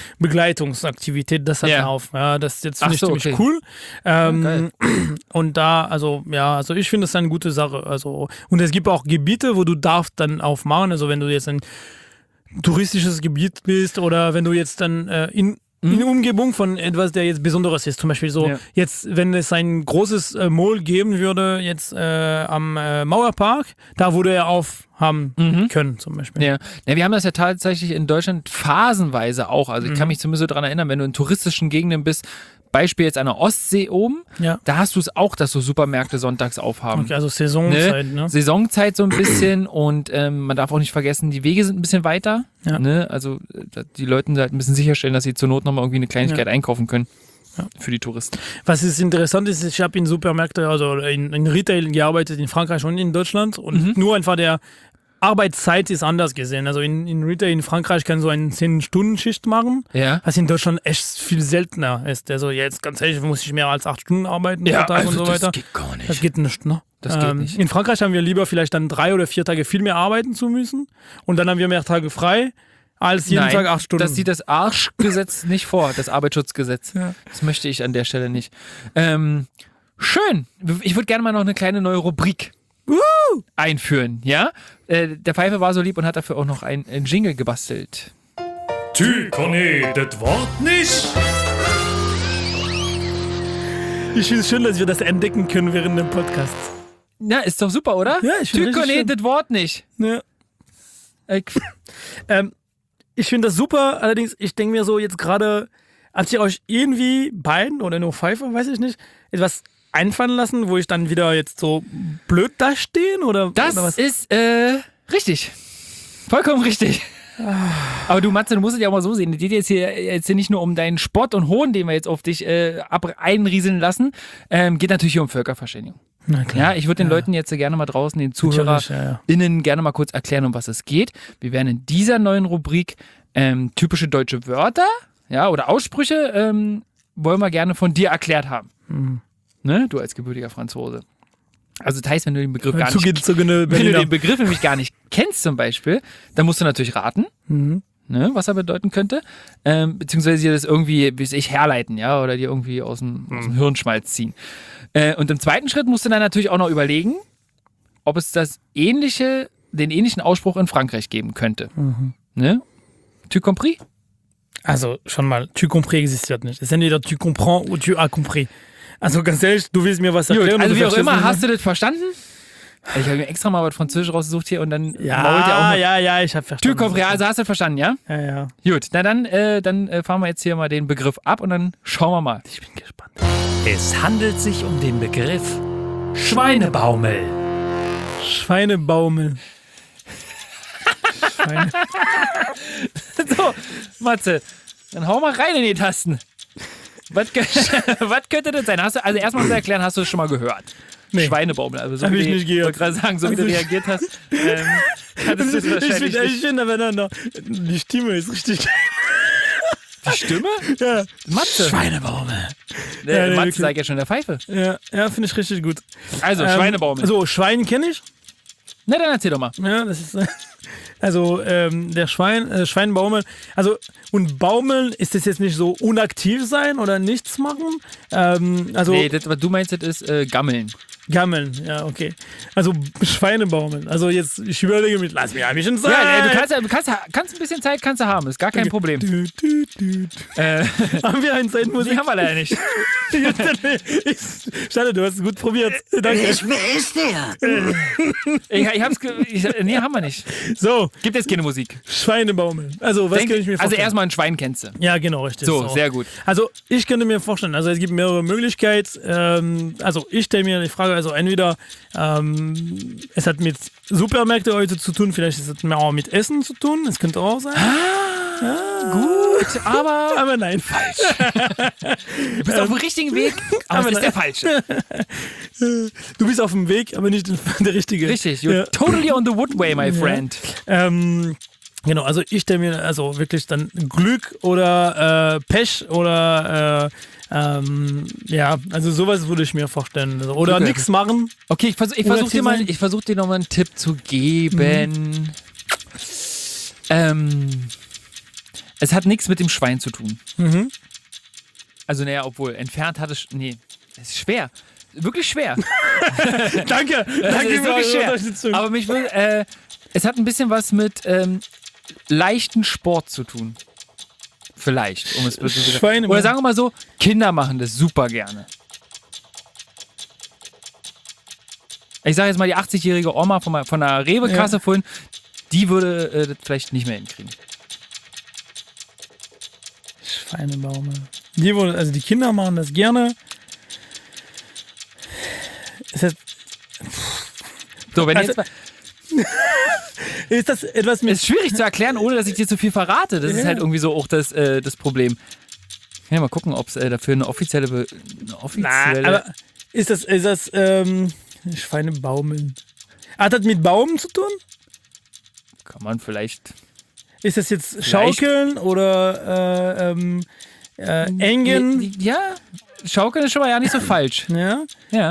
Freizeitbegleitungsaktivität, das hat Ja. yeah. auf. Ja, das ist jetzt Ach finde ich so, ziemlich okay. cool. Ähm, Geil. und da, also ja, also ich finde das eine gute Sache. Also, und es gibt auch Gebiete, wo du darfst dann aufmachen. Also wenn du jetzt ein touristisches Gebiet bist oder wenn du jetzt dann äh, in in Umgebung von etwas, der jetzt Besonderes ist. Zum Beispiel so, Ja. jetzt, wenn es ein großes äh, Mall geben würde, jetzt äh, am äh, Mauerpark, da würde er aufhaben Mhm. können, zum Beispiel. Ja. Ja, wir haben das ja tatsächlich in Deutschland phasenweise auch. Also ich kann mich zumindest so daran erinnern, wenn du in touristischen Gegenden bist, Beispiel jetzt an der Ostsee oben, Ja. da hast du es auch, dass so Supermärkte sonntags aufhaben. Okay, also Saisonzeit, ne? Saisonzeit so ein bisschen und ähm, man darf auch nicht vergessen, die Wege sind ein bisschen weiter. Ja. Ne? Also äh, die Leute halt ein bisschen sicherstellen, dass sie zur Not nochmal irgendwie eine Kleinigkeit Ja. einkaufen können für die Touristen. Was ist interessant ist, ich habe in Supermärkten, also in, in Retail gearbeitet, in Frankreich und in Deutschland und Mhm. nur einfach der Arbeitszeit ist anders gesehen. Also in, in Retail in Frankreich kann so eine zehn-Stunden-Schicht machen, Ja. was in Deutschland echt viel seltener ist. Also jetzt ganz ehrlich, muss ich mehr als acht Stunden arbeiten pro Tag und so weiter. das geht gar nicht. Das geht nicht, ne? Das geht nicht. In Frankreich haben wir lieber vielleicht dann drei oder vier Tage viel mehr arbeiten zu müssen und dann haben wir mehr Tage frei als jeden Nein, Tag acht Stunden. das sieht das Arschgesetz nicht vor, das Arbeitsschutzgesetz. Ja. Das möchte ich an der Stelle nicht. Ähm, schön. Ich würde gerne mal noch eine kleine neue Rubrik einführen, ja? Äh, der Pfeife war so lieb und hat dafür auch noch ein, ein Jingle gebastelt. Du kann ich das Wort nicht. Ich finde es schön, dass wir das entdecken können während dem Podcast. Na, ist doch super, oder? Ja, ich finde Tyko, richtig nee, schön. das Wort nicht. Ja. Äh, Ähm, ich finde das super, allerdings, ich denke mir so jetzt gerade, als ihr euch irgendwie beiden oder nur Pfeife, weiß ich nicht, etwas einfallen lassen, wo ich dann wieder jetzt so blöd da stehen oder, Das oder was? ist äh, richtig. Vollkommen richtig. Aber du, Matze, du musst es ja auch mal so sehen. Es geht jetzt hier, jetzt hier nicht nur um deinen Spott und Hohn, den wir jetzt auf dich äh, ab einrieseln lassen. Ähm, geht natürlich hier um Völkerverständigung. Na klar. Ja, ich würde den Leuten jetzt gerne mal draußen, den ZuhörerInnen, ja, ja. gerne mal kurz erklären, um was es geht. Wir werden in dieser neuen Rubrik ähm, typische deutsche Wörter, ja, oder Aussprüche, ähm, wollen wir gerne von dir erklärt haben. Mhm. Ne? Du als gebürtiger Franzose. Also das heißt, wenn du den Begriff gar Zu nicht geht so eine wenn du Berliner. den Begriff nämlich gar nicht kennst zum Beispiel, dann musst du natürlich raten, Mhm. ne, was er bedeuten könnte, ähm, beziehungsweise dir das irgendwie, wie weiß ich, herleiten, ja, oder dir irgendwie aus dem, aus dem Hirnschmalz ziehen. Äh, und im zweiten Schritt musst du dann natürlich auch noch überlegen, ob es das ähnliche, den ähnlichen Ausspruch in Frankreich geben könnte. Mhm. Ne? Tu compris? Also schon mal, tu compris existiert nicht. Es ist entweder tu comprends oder tu as compris. Also ganz ehrlich, du willst mir was erklären. Gut, also du wie auch verstehst immer, nicht hast du das verstanden? Ich habe mir extra mal was Französisch rausgesucht hier und dann Ja, mault er auch noch. ja, ja, ich habe Tu verstanden. compris, also hast du das verstanden, ja? Ja, ja. Gut, na dann, äh, dann äh, fahren wir jetzt hier mal den Begriff ab und dann schauen wir mal. Ich bin gespannt. Es handelt sich um den Begriff Schweinebaumel. Schweinebaumel. Schweine. So, Matze, dann hau mal rein in die Tasten. Was, kö- was könnte das sein? Hast du, also erstmal zu erklären, hast du es schon mal gehört? Nee. Schweinebaumel. Also so Hab wie ich die- nicht gehört. wollte gerade sagen, so wie du Also- reagiert hast, ähm, hattest du es Ich wahrscheinlich finde, nicht. ich finde aber noch, die Stimme ist richtig geil. Die Stimme? Ja. Matze. Schweinebaumel. Der Ja, nee, Matze wirklich. sagt ja schon der Pfeife. Ja, ja finde ich richtig gut. Also, Ähm, Schweinebaumel. So, Schwein kenne ich. Na, dann erzähl doch mal. Ja, das ist äh, also ähm, der Schwein, äh, Schweinbaumel. Also und Baumeln, ist das jetzt nicht so unaktiv sein oder nichts machen? Ähm, also Nee, das, was du meinst, das ist äh, Gammeln. Gammeln, ja, okay. Also Schweinebaumeln. Also jetzt, ich überlege mit, lass mich ein bisschen Zeit. Ja, äh, du kannst, du kannst, kannst ein bisschen Zeit kannst du haben, ist gar kein Problem. Du, du, du. Äh, Haben wir einen Zeitmusik? die haben wir leider nicht. Schade, du hast es gut probiert. Danke. Wer ist der? Ich, ich hab's. Ge ich, nee, haben wir nicht. So, Gibt jetzt keine Musik. Schweinebaumeln. Also, was Denk, kann ich mir also vorstellen? erstmal ein Schwein kennst du. Ja, genau, richtig. So, sehr gut. Also ich könnte mir vorstellen, also es gibt mehrere Möglichkeiten. Ähm, also ich stelle mir die Frage, also entweder ähm, es hat mit Supermärkten heute zu tun, vielleicht ist es mehr auch mit Essen zu tun, das könnte auch sein. Gut, aber Aber nein, falsch. du bist auf dem richtigen Weg, aber, aber es ist der nein. falsche. Du bist auf dem Weg, aber nicht der richtige. Richtig, you're Ja. totally on the wood way, my friend. Ähm, genau, also ich stelle mir also wirklich dann Glück oder äh, Pech oder äh, ähm, ja, also sowas würde ich mir vorstellen. Also, oder Glück, nichts machen. Okay, ich versuche ich Oder versuch dir, mal- sein. ich versuch dir nochmal einen Tipp zu geben. Ähm, es hat nichts mit dem Schwein zu tun. Mhm. Also, naja, obwohl, entfernt hat es. Nee, es ist schwer. Wirklich schwer. Danke, Es danke ist für wirklich eure schwer. Unterstützung. Aber mich will, äh, es hat ein bisschen was mit ähm, leichten Sport zu tun. Vielleicht, um es bitte wieder. Schweine- Oder sagen wir mal so, Kinder machen das super gerne. Ich sage jetzt mal, die achtzig-jährige Oma von, von der Rewe-Kasse Ja. vorhin, die würde äh, das vielleicht nicht mehr hinkriegen. Schweinebaume. Die wollen, also die Kinder machen das gerne. Ist das, So, wenn Also- jetzt mal, ist das etwas mit. ist schwierig zu erklären, ohne dass ich dir zu viel verrate. Das ist Ja. halt irgendwie so auch das, äh, das Problem. Ja, mal gucken, ob es äh, dafür eine offizielle, Be eine Na, offizielle aber ist das, ist das, ähm, Schweinebaumeln. Hat das mit Baum zu tun? kann man vielleicht. Ist das jetzt Schaukeln oder äh, ähm, äh, Engen? Ja, Schaukeln ist schon mal ja nicht so falsch. Ja. Ja.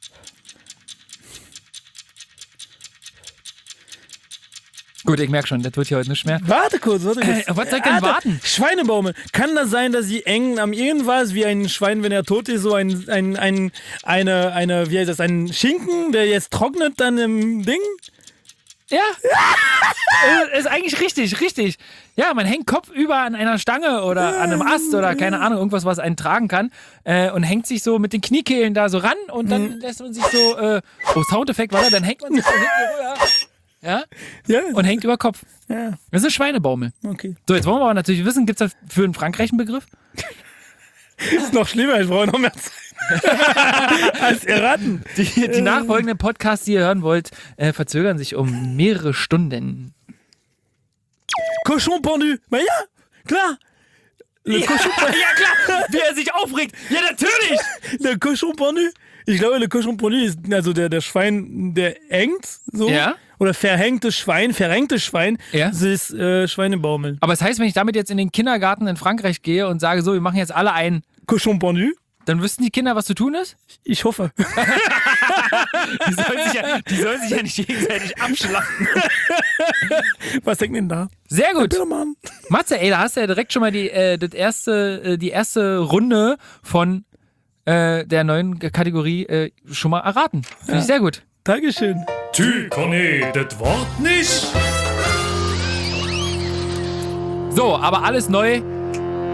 Gut, ich merke schon, das wird hier heute nicht mehr. Warte kurz, warte kurz. Äh, was soll ich denn Alter, warten? Schweinebaumeln. Kann das sein, dass sie engen am irgendwas wie ein Schwein, wenn er tot ist, so ein, ein, ein eine, eine, wie heißt das, ein Schinken, der jetzt trocknet dann im Ding? Ja. Äh, ist eigentlich richtig, richtig. Ja, man hängt kopfüber an einer Stange oder an einem Ast oder keine Ahnung, irgendwas, was einen tragen kann äh, und hängt sich so mit den Kniekehlen da so ran und dann lässt man sich so, äh, oh, Soundeffekt war da, dann hängt man sich so hinten rüber. Ja, Ja. und hängt über Kopf. ja, Das ist ein Schweinebaumel. okay. So, jetzt wollen wir aber natürlich wissen, gibt es dafür in Frankreich einen Begriff? Ist noch schlimmer, ich brauche noch mehr Zeit. Als erraten. Die, die nachfolgenden Podcasts, die ihr hören wollt, äh, verzögern sich um mehrere Stunden. Cochon pendu. Na ja, klar. Le Ja, Cochon, ja klar, wie er sich aufregt. Ja, natürlich. le Cochon pendu. Ich glaube, le Cochon pendu ist also der, der Schwein, der engt, so. Ja. Oder verhängtes Schwein, verrenktes Schwein. Ja. Das ist äh, Schweinebaumeln. Aber es heißt, wenn ich damit jetzt in den Kindergarten in Frankreich gehe und sage, so, wir machen jetzt alle einen, Cochon pendu. dann wüssten die Kinder, was zu tun ist? Ich hoffe. Die sollen sich ja, die sollen sich ja nicht gegenseitig abschlachten. Was denkt denn da? Sehr gut. Bitte, Mann. Matze, ey, da hast du ja direkt schon mal die, äh, das erste, äh, die erste Runde von äh, der neuen Kategorie äh, schon mal erraten. Finde ich sehr gut. Dankeschön. Tu connais das Wort nicht? So, aber alles neu.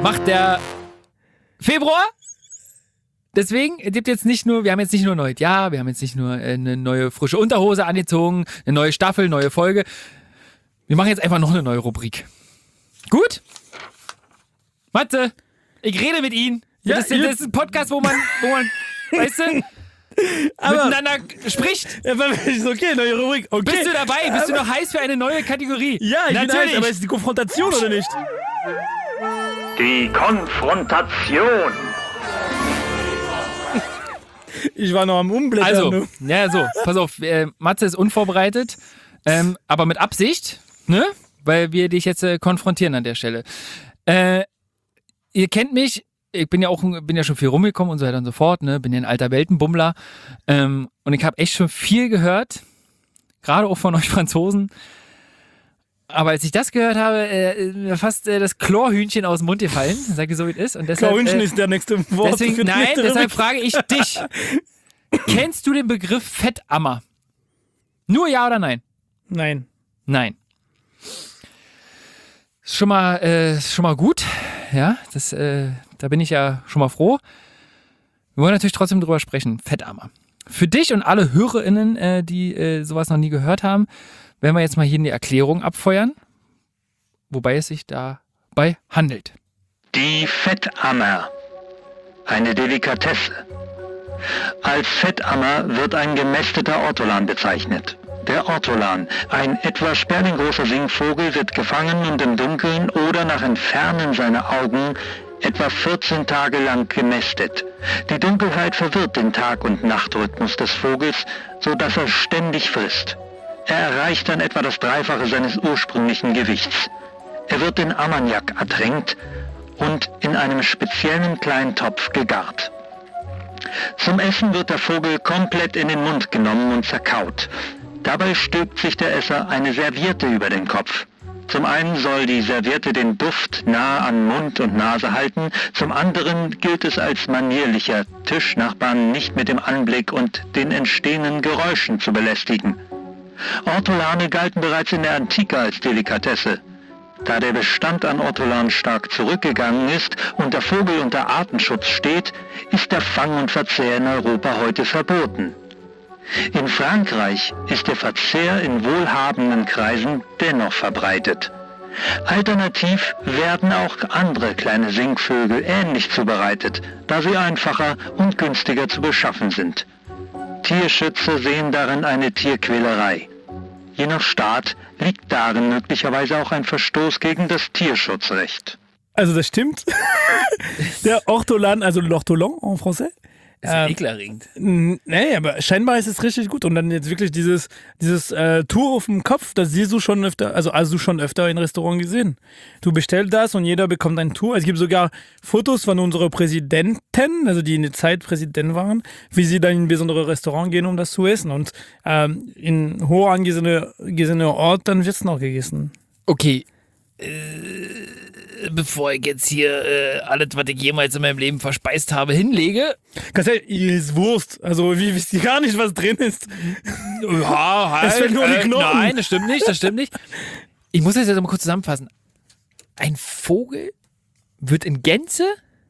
macht der Februar. Deswegen, es gibt jetzt nicht nur, wir haben jetzt nicht nur neues Jahr, wir haben jetzt nicht nur eine neue frische Unterhose angezogen, eine neue Staffel, neue Folge. Wir machen jetzt einfach noch eine neue Rubrik. Gut? Matze, ich rede mit Ihnen. Ja, das, ist, das ist ein Podcast, wo man, wo man, weißt du, Aber- miteinander spricht. Ja, aber ist okay, neue Rubrik. Okay. Bist du dabei? Bist du noch heiß für eine neue Kategorie? Ja, ich bin Natürlich. heiß, aber ist die Konfrontation oder nicht? Die Konfrontation. Ich war noch am Umblättern. Also, ne? ja, so, pass auf, äh, Matze ist unvorbereitet, ähm, aber mit Absicht, ne? Weil wir dich jetzt äh, konfrontieren an der Stelle. Äh, ihr kennt mich, ich bin ja auch bin ja schon viel rumgekommen und so weiter und so fort, ne? Bin ja ein alter Weltenbummler. Ähm, und ich habe echt schon viel gehört, gerade auch von euch Franzosen. Aber als ich das gehört habe, äh, mir fast äh, das Chlorhühnchen aus dem Mund gefallen, sag ich so wie es ist. Und deshalb, Chlorhühnchen äh, ist der nächste Wort. deswegen, für die nein, nächste deshalb Rubrik. frage ich dich. Kennst du den Begriff Fettammer? Nur ja oder nein? Nein. Nein. Ist schon mal, äh, ist schon mal gut. Ja, das, äh, da bin ich ja schon mal froh. Wir wollen natürlich trotzdem drüber sprechen. Fettammer. Für dich und alle HörerInnen, äh, die äh, sowas noch nie gehört haben, werden wir jetzt mal hier eine Erklärung abfeuern, wobei es sich dabei handelt. Die Fettammer. Eine Delikatesse. Als Fettammer wird ein gemästeter Ortolan bezeichnet. Der Ortolan, ein etwa sperlinggroßer Singvogel, wird gefangen und im Dunkeln oder nach Entfernen seiner Augen etwa vierzehn Tage lang gemästet. Die Dunkelheit verwirrt den Tag- und Nachtrhythmus des Vogels, sodass er ständig frisst. Er erreicht dann etwa das Dreifache seines ursprünglichen Gewichts. Er wird in Ammoniak ertränkt und in einem speziellen kleinen Topf gegart. Zum Essen wird der Vogel komplett in den Mund genommen und zerkaut. Dabei stülpt sich der Esser eine Serviette über den Kopf. Zum einen soll die Serviette den Duft nah an Mund und Nase halten, zum anderen gilt es als manierlicher, Tischnachbarn nicht mit dem Anblick und den entstehenden Geräuschen zu belästigen. Ortolane galten bereits in der Antike als Delikatesse. Da der Bestand an Ortolan stark zurückgegangen ist und der Vogel unter Artenschutz steht, ist der Fang und Verzehr in Europa heute verboten. In Frankreich ist der Verzehr in wohlhabenden Kreisen dennoch verbreitet. Alternativ werden auch andere kleine Singvögel ähnlich zubereitet, da sie einfacher und günstiger zu beschaffen sind. Tierschützer sehen darin eine Tierquälerei. Je nach Staat liegt darin möglicherweise auch ein Verstoß gegen das Tierschutzrecht. Also das stimmt. Der Ortolan, also l'ortolan en français. Das ist Ähm, ekelerregend. Nee, aber scheinbar ist es richtig gut. Und dann jetzt wirklich dieses, dieses äh, Tuch auf dem Kopf, das siehst du schon öfter, also hast du schon öfter in Restaurants gesehen. Du bestellst das und jeder bekommt ein Tuch. Es gibt sogar Fotos von unseren Präsidenten, also die in der Zeit Präsident waren, wie sie dann in besondere Restaurants gehen, um das zu essen. Und ähm, in hoch angesehener angesehener Ort, dann wird es noch gegessen. Okay. Äh, bevor ich jetzt hier äh, alles, was ich jemals in meinem Leben verspeist habe, hinlege. Ganz ehrlich, ihr ist Wurst. Also wie wisst ihr gar nicht, was drin ist? Ja, halt. Es fehlen nur die Knochen. Nein, das stimmt nicht, das stimmt nicht. Ich muss das jetzt mal kurz zusammenfassen. Ein Vogel wird in Gänze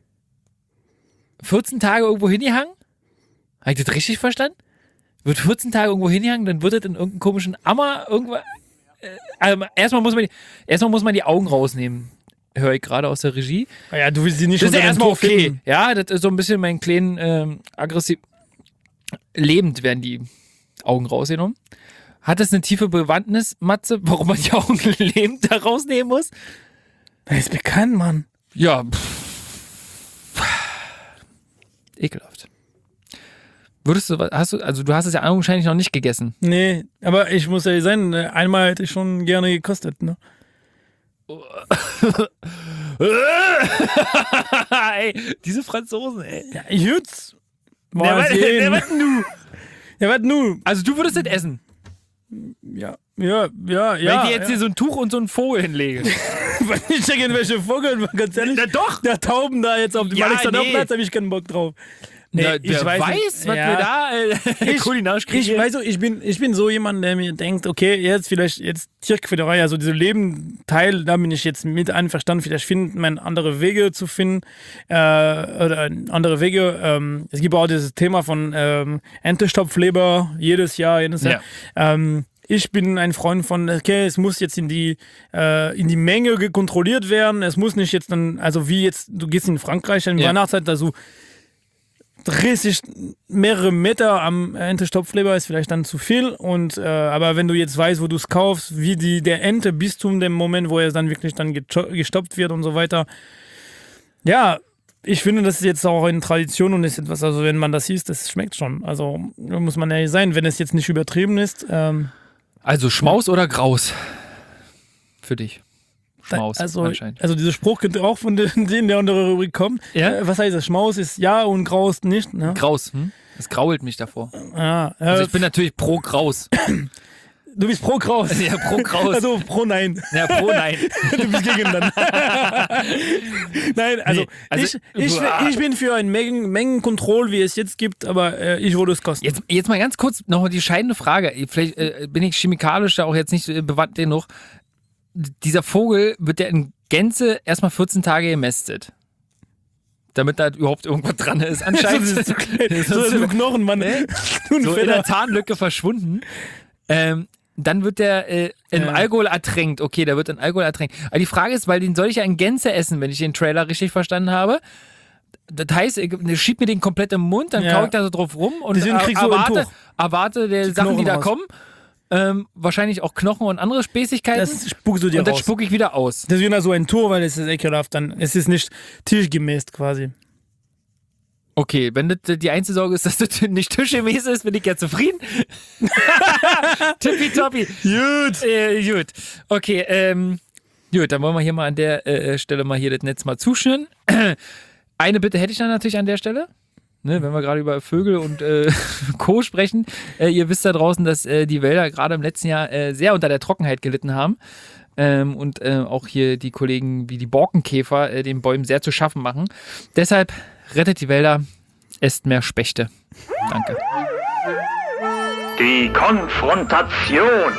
vierzehn Tage irgendwo hingehangen? Habe ich das richtig verstanden? Wird vierzehn Tage irgendwo hingehangen, dann wird es in irgendeinem komischen Ammer irgendwo... Äh, also erstmal, muss man die, erstmal muss man die Augen rausnehmen. Höre ich gerade aus der Regie. Ja, du willst sie nicht Das ist ja unter dem erstmal Tuch okay. finden. Ja, das ist so ein bisschen mein kleinen ähm, aggressiv. Lebend werden die Augen rausgenommen. Hat das eine tiefe Bewandtnis, Matze, warum man die Augen lebend da rausnehmen muss? Das ist bekannt, Mann. Ja. Pff. Ekelhaft. Würdest du, hast du, also du hast es ja augenscheinlich noch nicht gegessen. Nee, aber ich muss ehrlich sein, einmal hätte ich schon gerne gekostet, ne? Ey, diese Franzosen, ey. Ja, jetzt. Ja, was, ja, was nu? Ja, was nu? Also du würdest das essen, Ja, ja, ja, wenn ja. ich dir jetzt ja. hier so ein Tuch und so einen Vogel hinlege. Weil ich check in welche Vogel, ganz ehrlich. Na doch. Der Tauben da jetzt auf dem Ja, Alexanderplatz, nee. habe ich keinen Bock drauf. Nee, Na, ich wer weiß weiß, nicht. was Ja. wir da äh, kulinarisch kriegen. Ich, weißt du, ich bin, ich bin so jemand, der mir denkt, okay, jetzt vielleicht jetzt Tierquälerei, also diese Lebenteil, da bin ich jetzt mit einverstanden, vielleicht finden man andere Wege zu finden, äh, oder andere Wege. Ähm, es gibt auch dieses Thema von ähm, Entestopfleber jedes Jahr, jedes Jahr. Ja. Ähm, ich bin ein Freund von, okay, es muss jetzt in die, äh, in die Menge kontrolliert werden, es muss nicht jetzt dann, also wie jetzt, du gehst in Frankreich in Ja. Weihnachtszeit, also dreißig mehrere Meter am Ente-Stopfleber ist vielleicht dann zu viel. Und, äh, aber wenn du jetzt weißt, wo du es kaufst, wie die, der Ente bis zu dem Moment, wo er dann wirklich dann gestopft wird und so weiter. Ja, ich finde, das ist jetzt auch eine Tradition und ist etwas, also wenn man das isst, das schmeckt schon. Also muss man ehrlich sein, wenn es jetzt nicht übertrieben ist. Ähm, Also Schmaus oder Graus? Für dich. Schmaus also, anscheinend. also dieser Spruch könnte auch von denen, die in der anderen Rubrik kommen. Ja? Äh, was heißt das? Schmaus ist ja und Graus nicht. Ne? Graus, hm? Es grault mich davor. Ja, äh, Also ich bin natürlich pro Graus. du bist pro Graus. Ja, pro Graus. Also pro Nein. Ja, pro nein. Du bist gegen dann. Nein, also, Nee, also, ich, ich, boah. ich bin für ein Mengen, Mengenkontroll, wie es jetzt gibt, aber äh, ich würde es kosten. Jetzt, jetzt mal ganz kurz noch die scheidende Frage. Vielleicht äh, bin ich chemikalisch da auch jetzt nicht äh, bewandt genug. Dieser Vogel wird ja in Gänze erstmal vierzehn Tage gemästet. Damit da überhaupt irgendwas dran ist. Anscheinend so, so, so, so, so Knochen, Mann. Ne? Du ein so in Feder. der Zahnlücke verschwunden. Ähm, dann wird der äh, in Ja. Alkohol ertränkt. Okay, der wird in Alkohol ertränkt. Aber die Frage ist, weil den soll ich ja in Gänze essen, wenn ich den Trailer richtig verstanden habe. Das heißt, ich schieb mir den komplett im Mund, dann Ja. kau ich da so drauf rum und Deswegen er- kriegst du ein erwarte, Tuch. erwarte der Die Sachen, die Knochen da raus. kommen. Ähm, wahrscheinlich auch Knochen und andere Späßigkeiten. Das spuckst du dir und dann raus. spucke ich wieder aus. Deswegen also ein Tor, weil es ist ekelhaft. Dann, es ist nicht tischgemäß quasi. Okay, wenn das die einzige Sorge ist, dass das nicht tischgemäß ist, bin ich ja zufrieden. Tippitoppi. Gut. Äh, gut. Okay, ähm, gut, dann wollen wir hier mal an der äh, Stelle mal hier das Netz mal zuschnüren. Eine Bitte hätte ich dann natürlich an der Stelle. Ne, wenn wir gerade über Vögel und äh, Co. sprechen. Äh, ihr wisst da draußen, dass äh, die Wälder gerade im letzten Jahr äh, sehr unter der Trockenheit gelitten haben. Ähm, und äh, auch hier die Kollegen wie die Borkenkäfer äh, den Bäumen sehr zu schaffen machen. Deshalb rettet die Wälder, esst mehr Spechte. Danke. Die Konfrontation.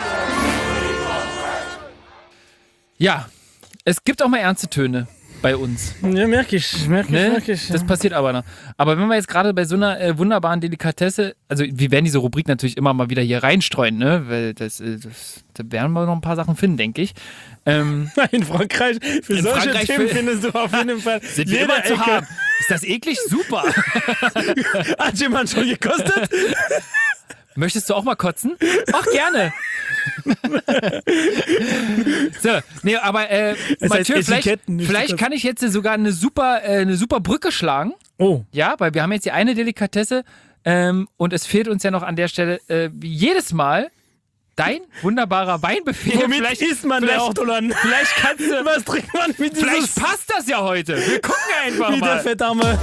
Ja, es gibt auch mal ernste Töne bei uns. Ja, merke ich, merke ich, Ne? merke ich. Das passiert aber noch. Aber wenn wir jetzt gerade bei so einer äh, wunderbaren Delikatesse, also wir werden diese Rubrik natürlich immer mal wieder hier reinstreuen, ne? Weil das, äh, das da werden wir noch ein paar Sachen finden, denke ich. Ähm, In Frankreich, für In solche Frankreich Themen für- findest du auf jeden Fall sind wir jede immer zu Ecke. haben. Ist das eklig? Super. Hat jemand schon gekostet? Möchtest du auch mal kotzen? Ach, gerne. So, nee, aber äh, Es heißt Mathieu, vielleicht, Etiketten, nicht vielleicht Kotzen. kann ich jetzt sogar eine super, äh, eine super Brücke schlagen. Oh, Ja, weil wir haben jetzt die eine Delikatesse ähm, und es fehlt uns ja noch an der Stelle äh, wie jedes Mal dein wunderbarer Weinbefehl. womit vielleicht isst man der vielleicht, Ortolan? vielleicht kannst du, Was trinkt man mit vielleicht dieses passt das ja heute. Wir gucken einfach wie der mal. Fettarme?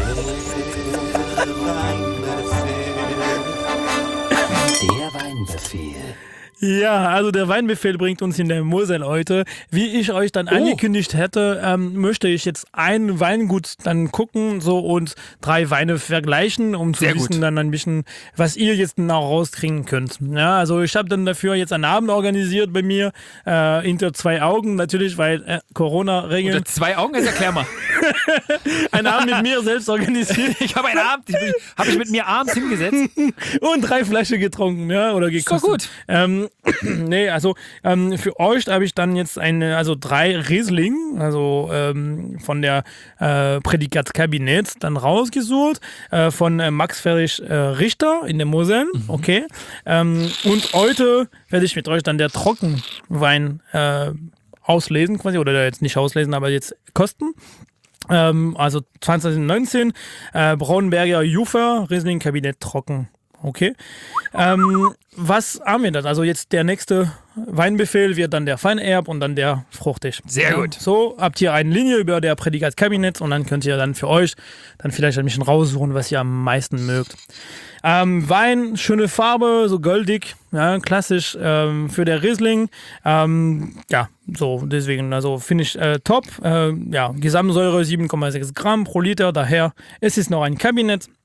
Der Weinbefehl. Ja, also der Weinbefehl bringt uns in der Mosel heute. Wie ich euch dann Oh. angekündigt hätte, ähm, möchte ich jetzt ein Weingut dann gucken so und drei Weine vergleichen, um zu Sehr wissen gut. dann ein bisschen, was ihr jetzt noch rauskriegen könnt. Ja, also ich habe dann dafür jetzt einen Abend organisiert bei mir, äh, hinter zwei Augen natürlich, weil äh, Corona-Regeln. Unter zwei Augen, jetzt erklär mal. Einen Abend mit mir selbst organisiert Ich habe einen Abend, ich, habe ich mit mir abends hingesetzt. und drei Flaschen getrunken, ja, oder gekostet. doch gut. Ähm, nee, also ähm, für euch habe ich dann jetzt eine, also drei Riesling, also ähm, von der äh, Prädikatskabinett dann rausgesucht, äh, von äh, Max Friedrich äh, Richter in der Mosel, okay. Ähm, und heute werde ich mit euch dann der Trockenwein äh, auslesen quasi, oder jetzt nicht auslesen, aber jetzt kosten. Ähm, also zwanzig neunzehn, äh, Braunberger Jufer, Riesling Kabinett trocken. Okay. Ähm, was haben wir dann? Also jetzt der nächste Weinbefehl wird dann der Feinerb und dann der fruchtig. Sehr Ja, gut. So habt ihr eine Linie über der Prädikatskabinett und dann könnt ihr dann für euch dann vielleicht ein bisschen raussuchen, was ihr am meisten mögt. Ähm, Wein, schöne Farbe, so goldig, ja, klassisch ähm, für der Riesling. Ähm, ja, so deswegen, also finde ich äh, top. Äh, ja, Gesamtsäure sieben Komma sechs Gramm pro Liter, daher es ist noch ein Kabinett.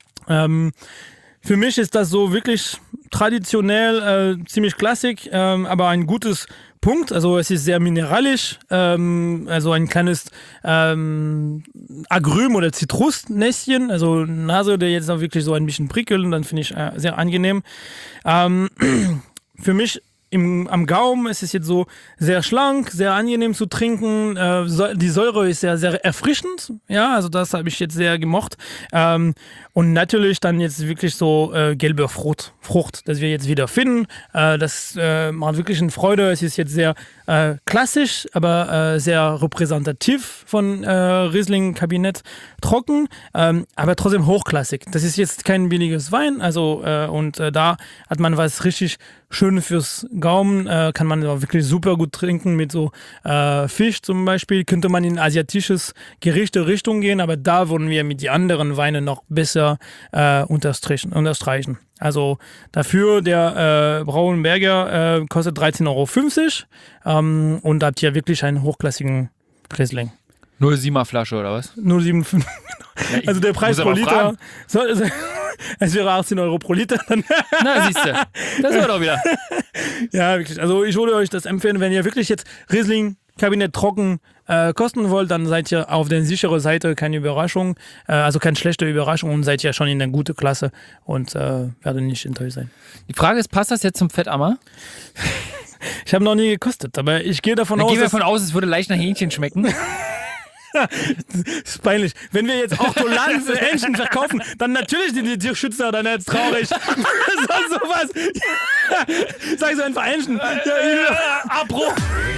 Ähm, für mich ist das so wirklich traditionell, äh, ziemlich klassisch, ähm, aber ein gutes Punkt. Also es ist sehr mineralisch, ähm, also ein kleines ähm, Agrüm- oder Zitrusnäschen, also Nase, der jetzt auch wirklich so ein bisschen prickelt und dann finde ich äh, sehr angenehm. Ähm, für mich Im, am Gaumen ist es jetzt so sehr schlank, sehr angenehm zu trinken. Äh, so, die Säure ist sehr, sehr erfrischend. Ja, also das habe ich jetzt sehr gemocht. Ähm, und natürlich dann jetzt wirklich so äh, gelbe Frucht, Frucht, das wir jetzt wieder finden. Äh, das äh, macht wirklich eine Freude. Es ist jetzt sehr äh, klassisch, aber äh, sehr repräsentativ von äh, Riesling-Kabinett. Trocken, ähm, aber trotzdem hochklassig. Das ist jetzt kein billiges Wein. Also äh, und äh, da hat man was richtig Schön fürs Gaumen, äh, kann man auch wirklich super gut trinken mit so äh, Fisch zum Beispiel. Könnte man in asiatisches Gerichte Richtung gehen, aber da würden wir mit den anderen Weinen noch besser äh, unterstreichen, unterstreichen. Also dafür der äh, Braunberger äh, kostet dreizehn Euro fünfzig ähm, und habt ihr wirklich einen hochklassigen Riesling. null Komma siebener Flasche oder was? null Komma fünfundsiebzig. Ja, also der Preis pro Liter. So, also, es wäre achtzehn Euro pro Liter. Na, siehst du. Das war doch wieder. Ja, wirklich. Also ich würde euch das empfehlen, wenn ihr wirklich jetzt Riesling Kabinett trocken äh, kosten wollt, dann seid ihr auf der sicheren Seite, keine Überraschung, äh, also keine schlechte Überraschung und seid ihr schon in der guten Klasse und äh, werdet nicht enttäuscht sein. Die Frage ist, passt das jetzt zum Fettammer? Ich habe noch nie gekostet, aber ich gehe davon Dann aus, gehen wir dass... davon aus, es würde leicht nach Hähnchen schmecken. Das ist peinlich. Wenn wir jetzt auch Tolanz Hähnchen verkaufen, dann natürlich sind die Tierschützer dann jetzt traurig. Sonst sowas. Ja. Sag so einfach Hähnchen. Ja, ja. Abbruch.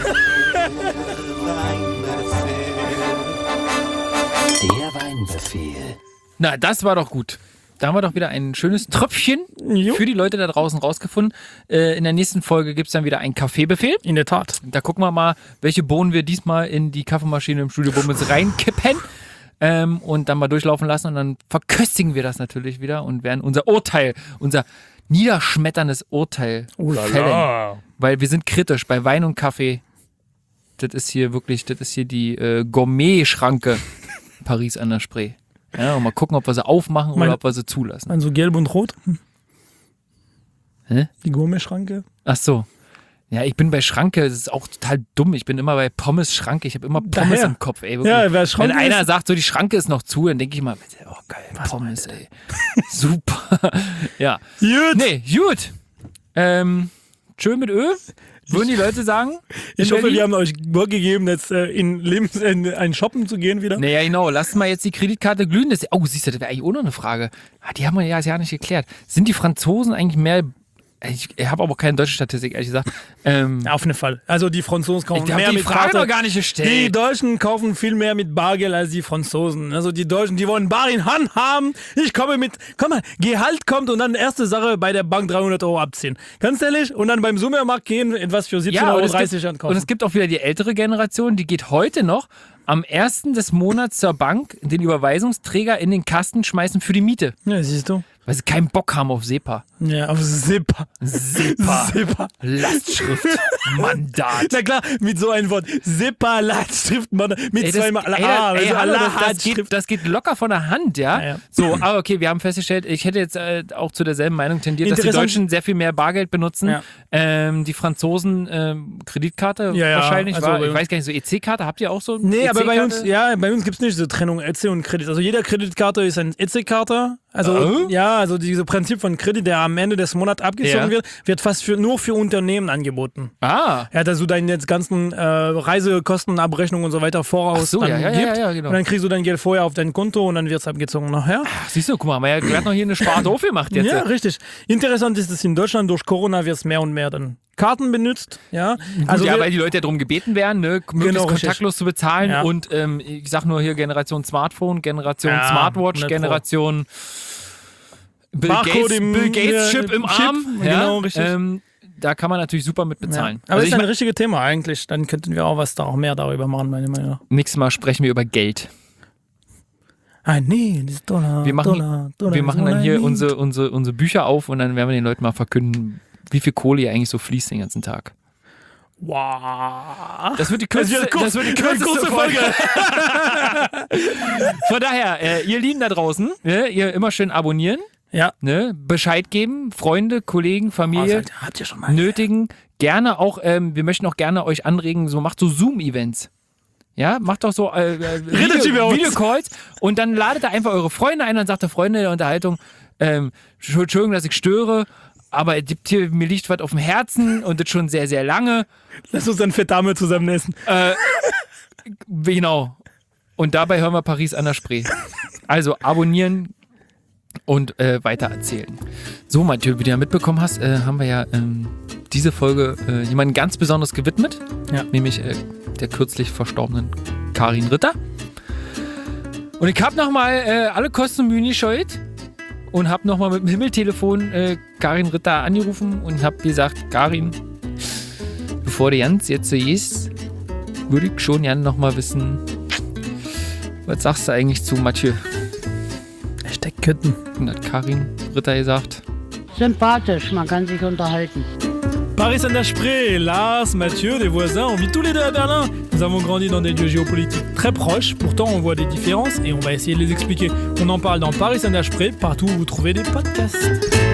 Der Weinbefehl. Na, das war doch gut. Da haben wir doch wieder ein schönes Tröpfchen Jo. für die Leute da draußen rausgefunden. Äh, in der nächsten Folge gibt es dann wieder einen Kaffeebefehl. In der Tat. Da gucken wir mal, welche Bohnen wir diesmal in die Kaffeemaschine im Studio Bummels reinkippen ähm, und dann mal durchlaufen lassen. Und dann verköstigen wir das natürlich wieder und werden unser Urteil, unser niederschmetterndes Urteil fällen. Weil wir sind kritisch bei Wein und Kaffee. Das ist hier wirklich, das ist hier die äh, Gourmet-Schranke Paris an der Spree. Ja, und mal gucken, ob wir sie aufmachen Mein- oder ob wir sie zulassen. Also gelb und rot. Hä? Die Gourmet-Schranke. Ach so. Ja, ich bin bei Schranke, das ist auch total dumm. Ich bin immer bei Pommes Schranke. Ich habe immer Pommes Daher. im Kopf, ey. Wirklich. Ja, wer Schranke Wenn einer ist- sagt, so die Schranke ist noch zu, dann denke ich immer, oh geil, Pommes, ey. Super. Ja. Gut. Nee, gut. Ähm, schön mit Ö. Würden die Leute sagen? Ich in hoffe, Berlin? wir haben euch Bock gegeben, jetzt äh, in Lebens in ein Shoppen zu gehen wieder. Naja, genau. Lasst mal jetzt die Kreditkarte glühen. Das, oh, siehst du, das wäre eigentlich auch noch eine Frage. Ah, die haben wir ja ja nicht geklärt. Sind die Franzosen eigentlich mehr... Ich, ich habe aber keine deutsche Statistik, ehrlich gesagt. Ähm, Auf jeden Fall. Also die Franzosen kaufen ich habe mehr die mit Frage Karte. noch gar nicht gestellt. Die Deutschen kaufen viel mehr mit Bargeld als die Franzosen. Also die Deutschen, die wollen Bar in Hand haben. Ich komme mit, komm mal, Gehalt kommt und dann erste Sache bei der Bank dreihundert Euro abziehen. Ganz ehrlich? Und dann beim Supermarkt gehen, etwas für siebzehn Ja, Euro und es, dreißig gibt, ankaufen. und es gibt auch wieder die ältere Generation, die geht heute noch am ersten des Monats zur Bank den Überweisungsträger in den Kasten schmeißen für die Miete. Ja, siehst du? Weil sie keinen Bock haben auf SEPA. Ja, auf Zipper. SEPA. Zipper. Lastschrift. Mandat. Na klar, mit so einem Wort. Zipper, Leitschrift, Mann, mit Ey, das, zweimal ey, A, ey, also hallo, Allah das, das, Handschrift. geht, das geht locker von der Hand, ja? Ja, ja. So, aber okay, wir haben festgestellt, ich hätte jetzt äh, auch zu derselben Meinung tendiert, dass die Interessant. Deutschen sehr viel mehr Bargeld benutzen. Ja. Ähm, die Franzosen ähm, Kreditkarte Ja, ja, wahrscheinlich. also war, bei ich uns- weiß gar nicht, so E C-Karte, habt ihr auch so? Nee, aber bei E C-Karte? uns, ja, bei uns gibt es nicht so Trennung E C und Kredit. Also jeder Kreditkarte ist ein E C-Karte. Also Äh? ja, also dieses Prinzip von Kredit, der am Ende des Monats abgezogen Ja. wird, wird fast für, nur für Unternehmen angeboten. Ah. Ja, dass du deine jetzt ganzen äh, Reisekostenabrechnungen und so weiter voraus Ach so, dann ja, ja, ja, gibt. ja, genau. Und dann kriegst du dein Geld vorher auf dein Konto und dann wird es abgezogen nachher. Ach, siehst du, guck mal, haben wir ja gerade noch hier eine Sparte aufgemacht jetzt. Ja, richtig. Interessant ist, dass in Deutschland durch Corona wird es mehr und mehr dann Karten benutzt. Ja, Also also ja, wir- weil die Leute ja darum gebeten werden, ne, möglichst Genau, richtig. kontaktlos zu bezahlen. Ja. Und ähm, ich sag nur hier Generation Smartphone, Generation Ja, Smartwatch, hundert Pro. Generation Bill Barcode Gates, im- Bill Gates äh, Chip im Chip, Arm. genau, ja, richtig. Ähm, da kann man natürlich super mit ja. bezahlen. Aber Also das ich ist ein mein, richtiges Thema eigentlich. Dann könnten wir auch was da auch mehr darüber machen, meine Meinung nach. nächstes Mal sprechen wir über Geld. Ah, nee, das ist Dollar. Wir machen, Dollar, Dollar, wir machen dann Dollar, hier nee. unsere, unsere, unsere Bücher auf und dann werden wir den Leuten mal verkünden, wie viel Kohle hier eigentlich so fließt den ganzen Tag. Wow. Das wird die Das kürzeste, wird kurz- das wird die das wird kürzeste kurze Folge. Von daher, äh, ihr Lieben da draußen, ne, ihr immer schön abonnieren, Ja. ne, Bescheid geben, Freunde, Kollegen, Familie, Alter, habt ihr schon mal nötigen. Gerne auch, ähm, wir möchten auch gerne euch anregen, so macht so Zoom-Events. Ja, macht doch so äh, äh, Redet über Video, uns. Videocalls und dann ladet da einfach eure Freunde ein und sagt der Freunde der Unterhaltung, ähm, Entschuldigung, dass ich störe, aber es gibt hier, mir liegt was auf dem Herzen und das schon sehr, sehr lange. Lass uns dann Fettdame zusammen essen. Äh, genau. Und dabei hören wir Paris an der Spree. Also abonnieren und äh, weiter erzählen. So, Mathieu, wie du ja mitbekommen hast, äh, haben wir ja ähm, diese Folge äh, jemandem ganz besonders gewidmet. Ja. Nämlich äh, der kürzlich verstorbenen Karin Ritter. Und ich habe nochmal äh, alle Kosten und Mühen gescheut und habe nochmal mit dem Himmeltelefon äh, Karin Ritter angerufen und habe gesagt, Karin, bevor du ganz jetzt so gehst, würde ich schon gerne nochmal wissen, was sagst du eigentlich zu Mathieu? Hashtag Kütten. Und hat Karin Ritter gesagt. Sympathisch, man kann sich unterhalten. Paris Saint-Desprez, Lars, Mathieu, des voisins, on vit tous les deux à Berlin. Nous avons grandi dans des lieux géopolitiques très proches, pourtant on voit des différences et on va essayer de les expliquer. On en parle dans Paris Saint-Desprez, partout où vous trouvez des podcasts.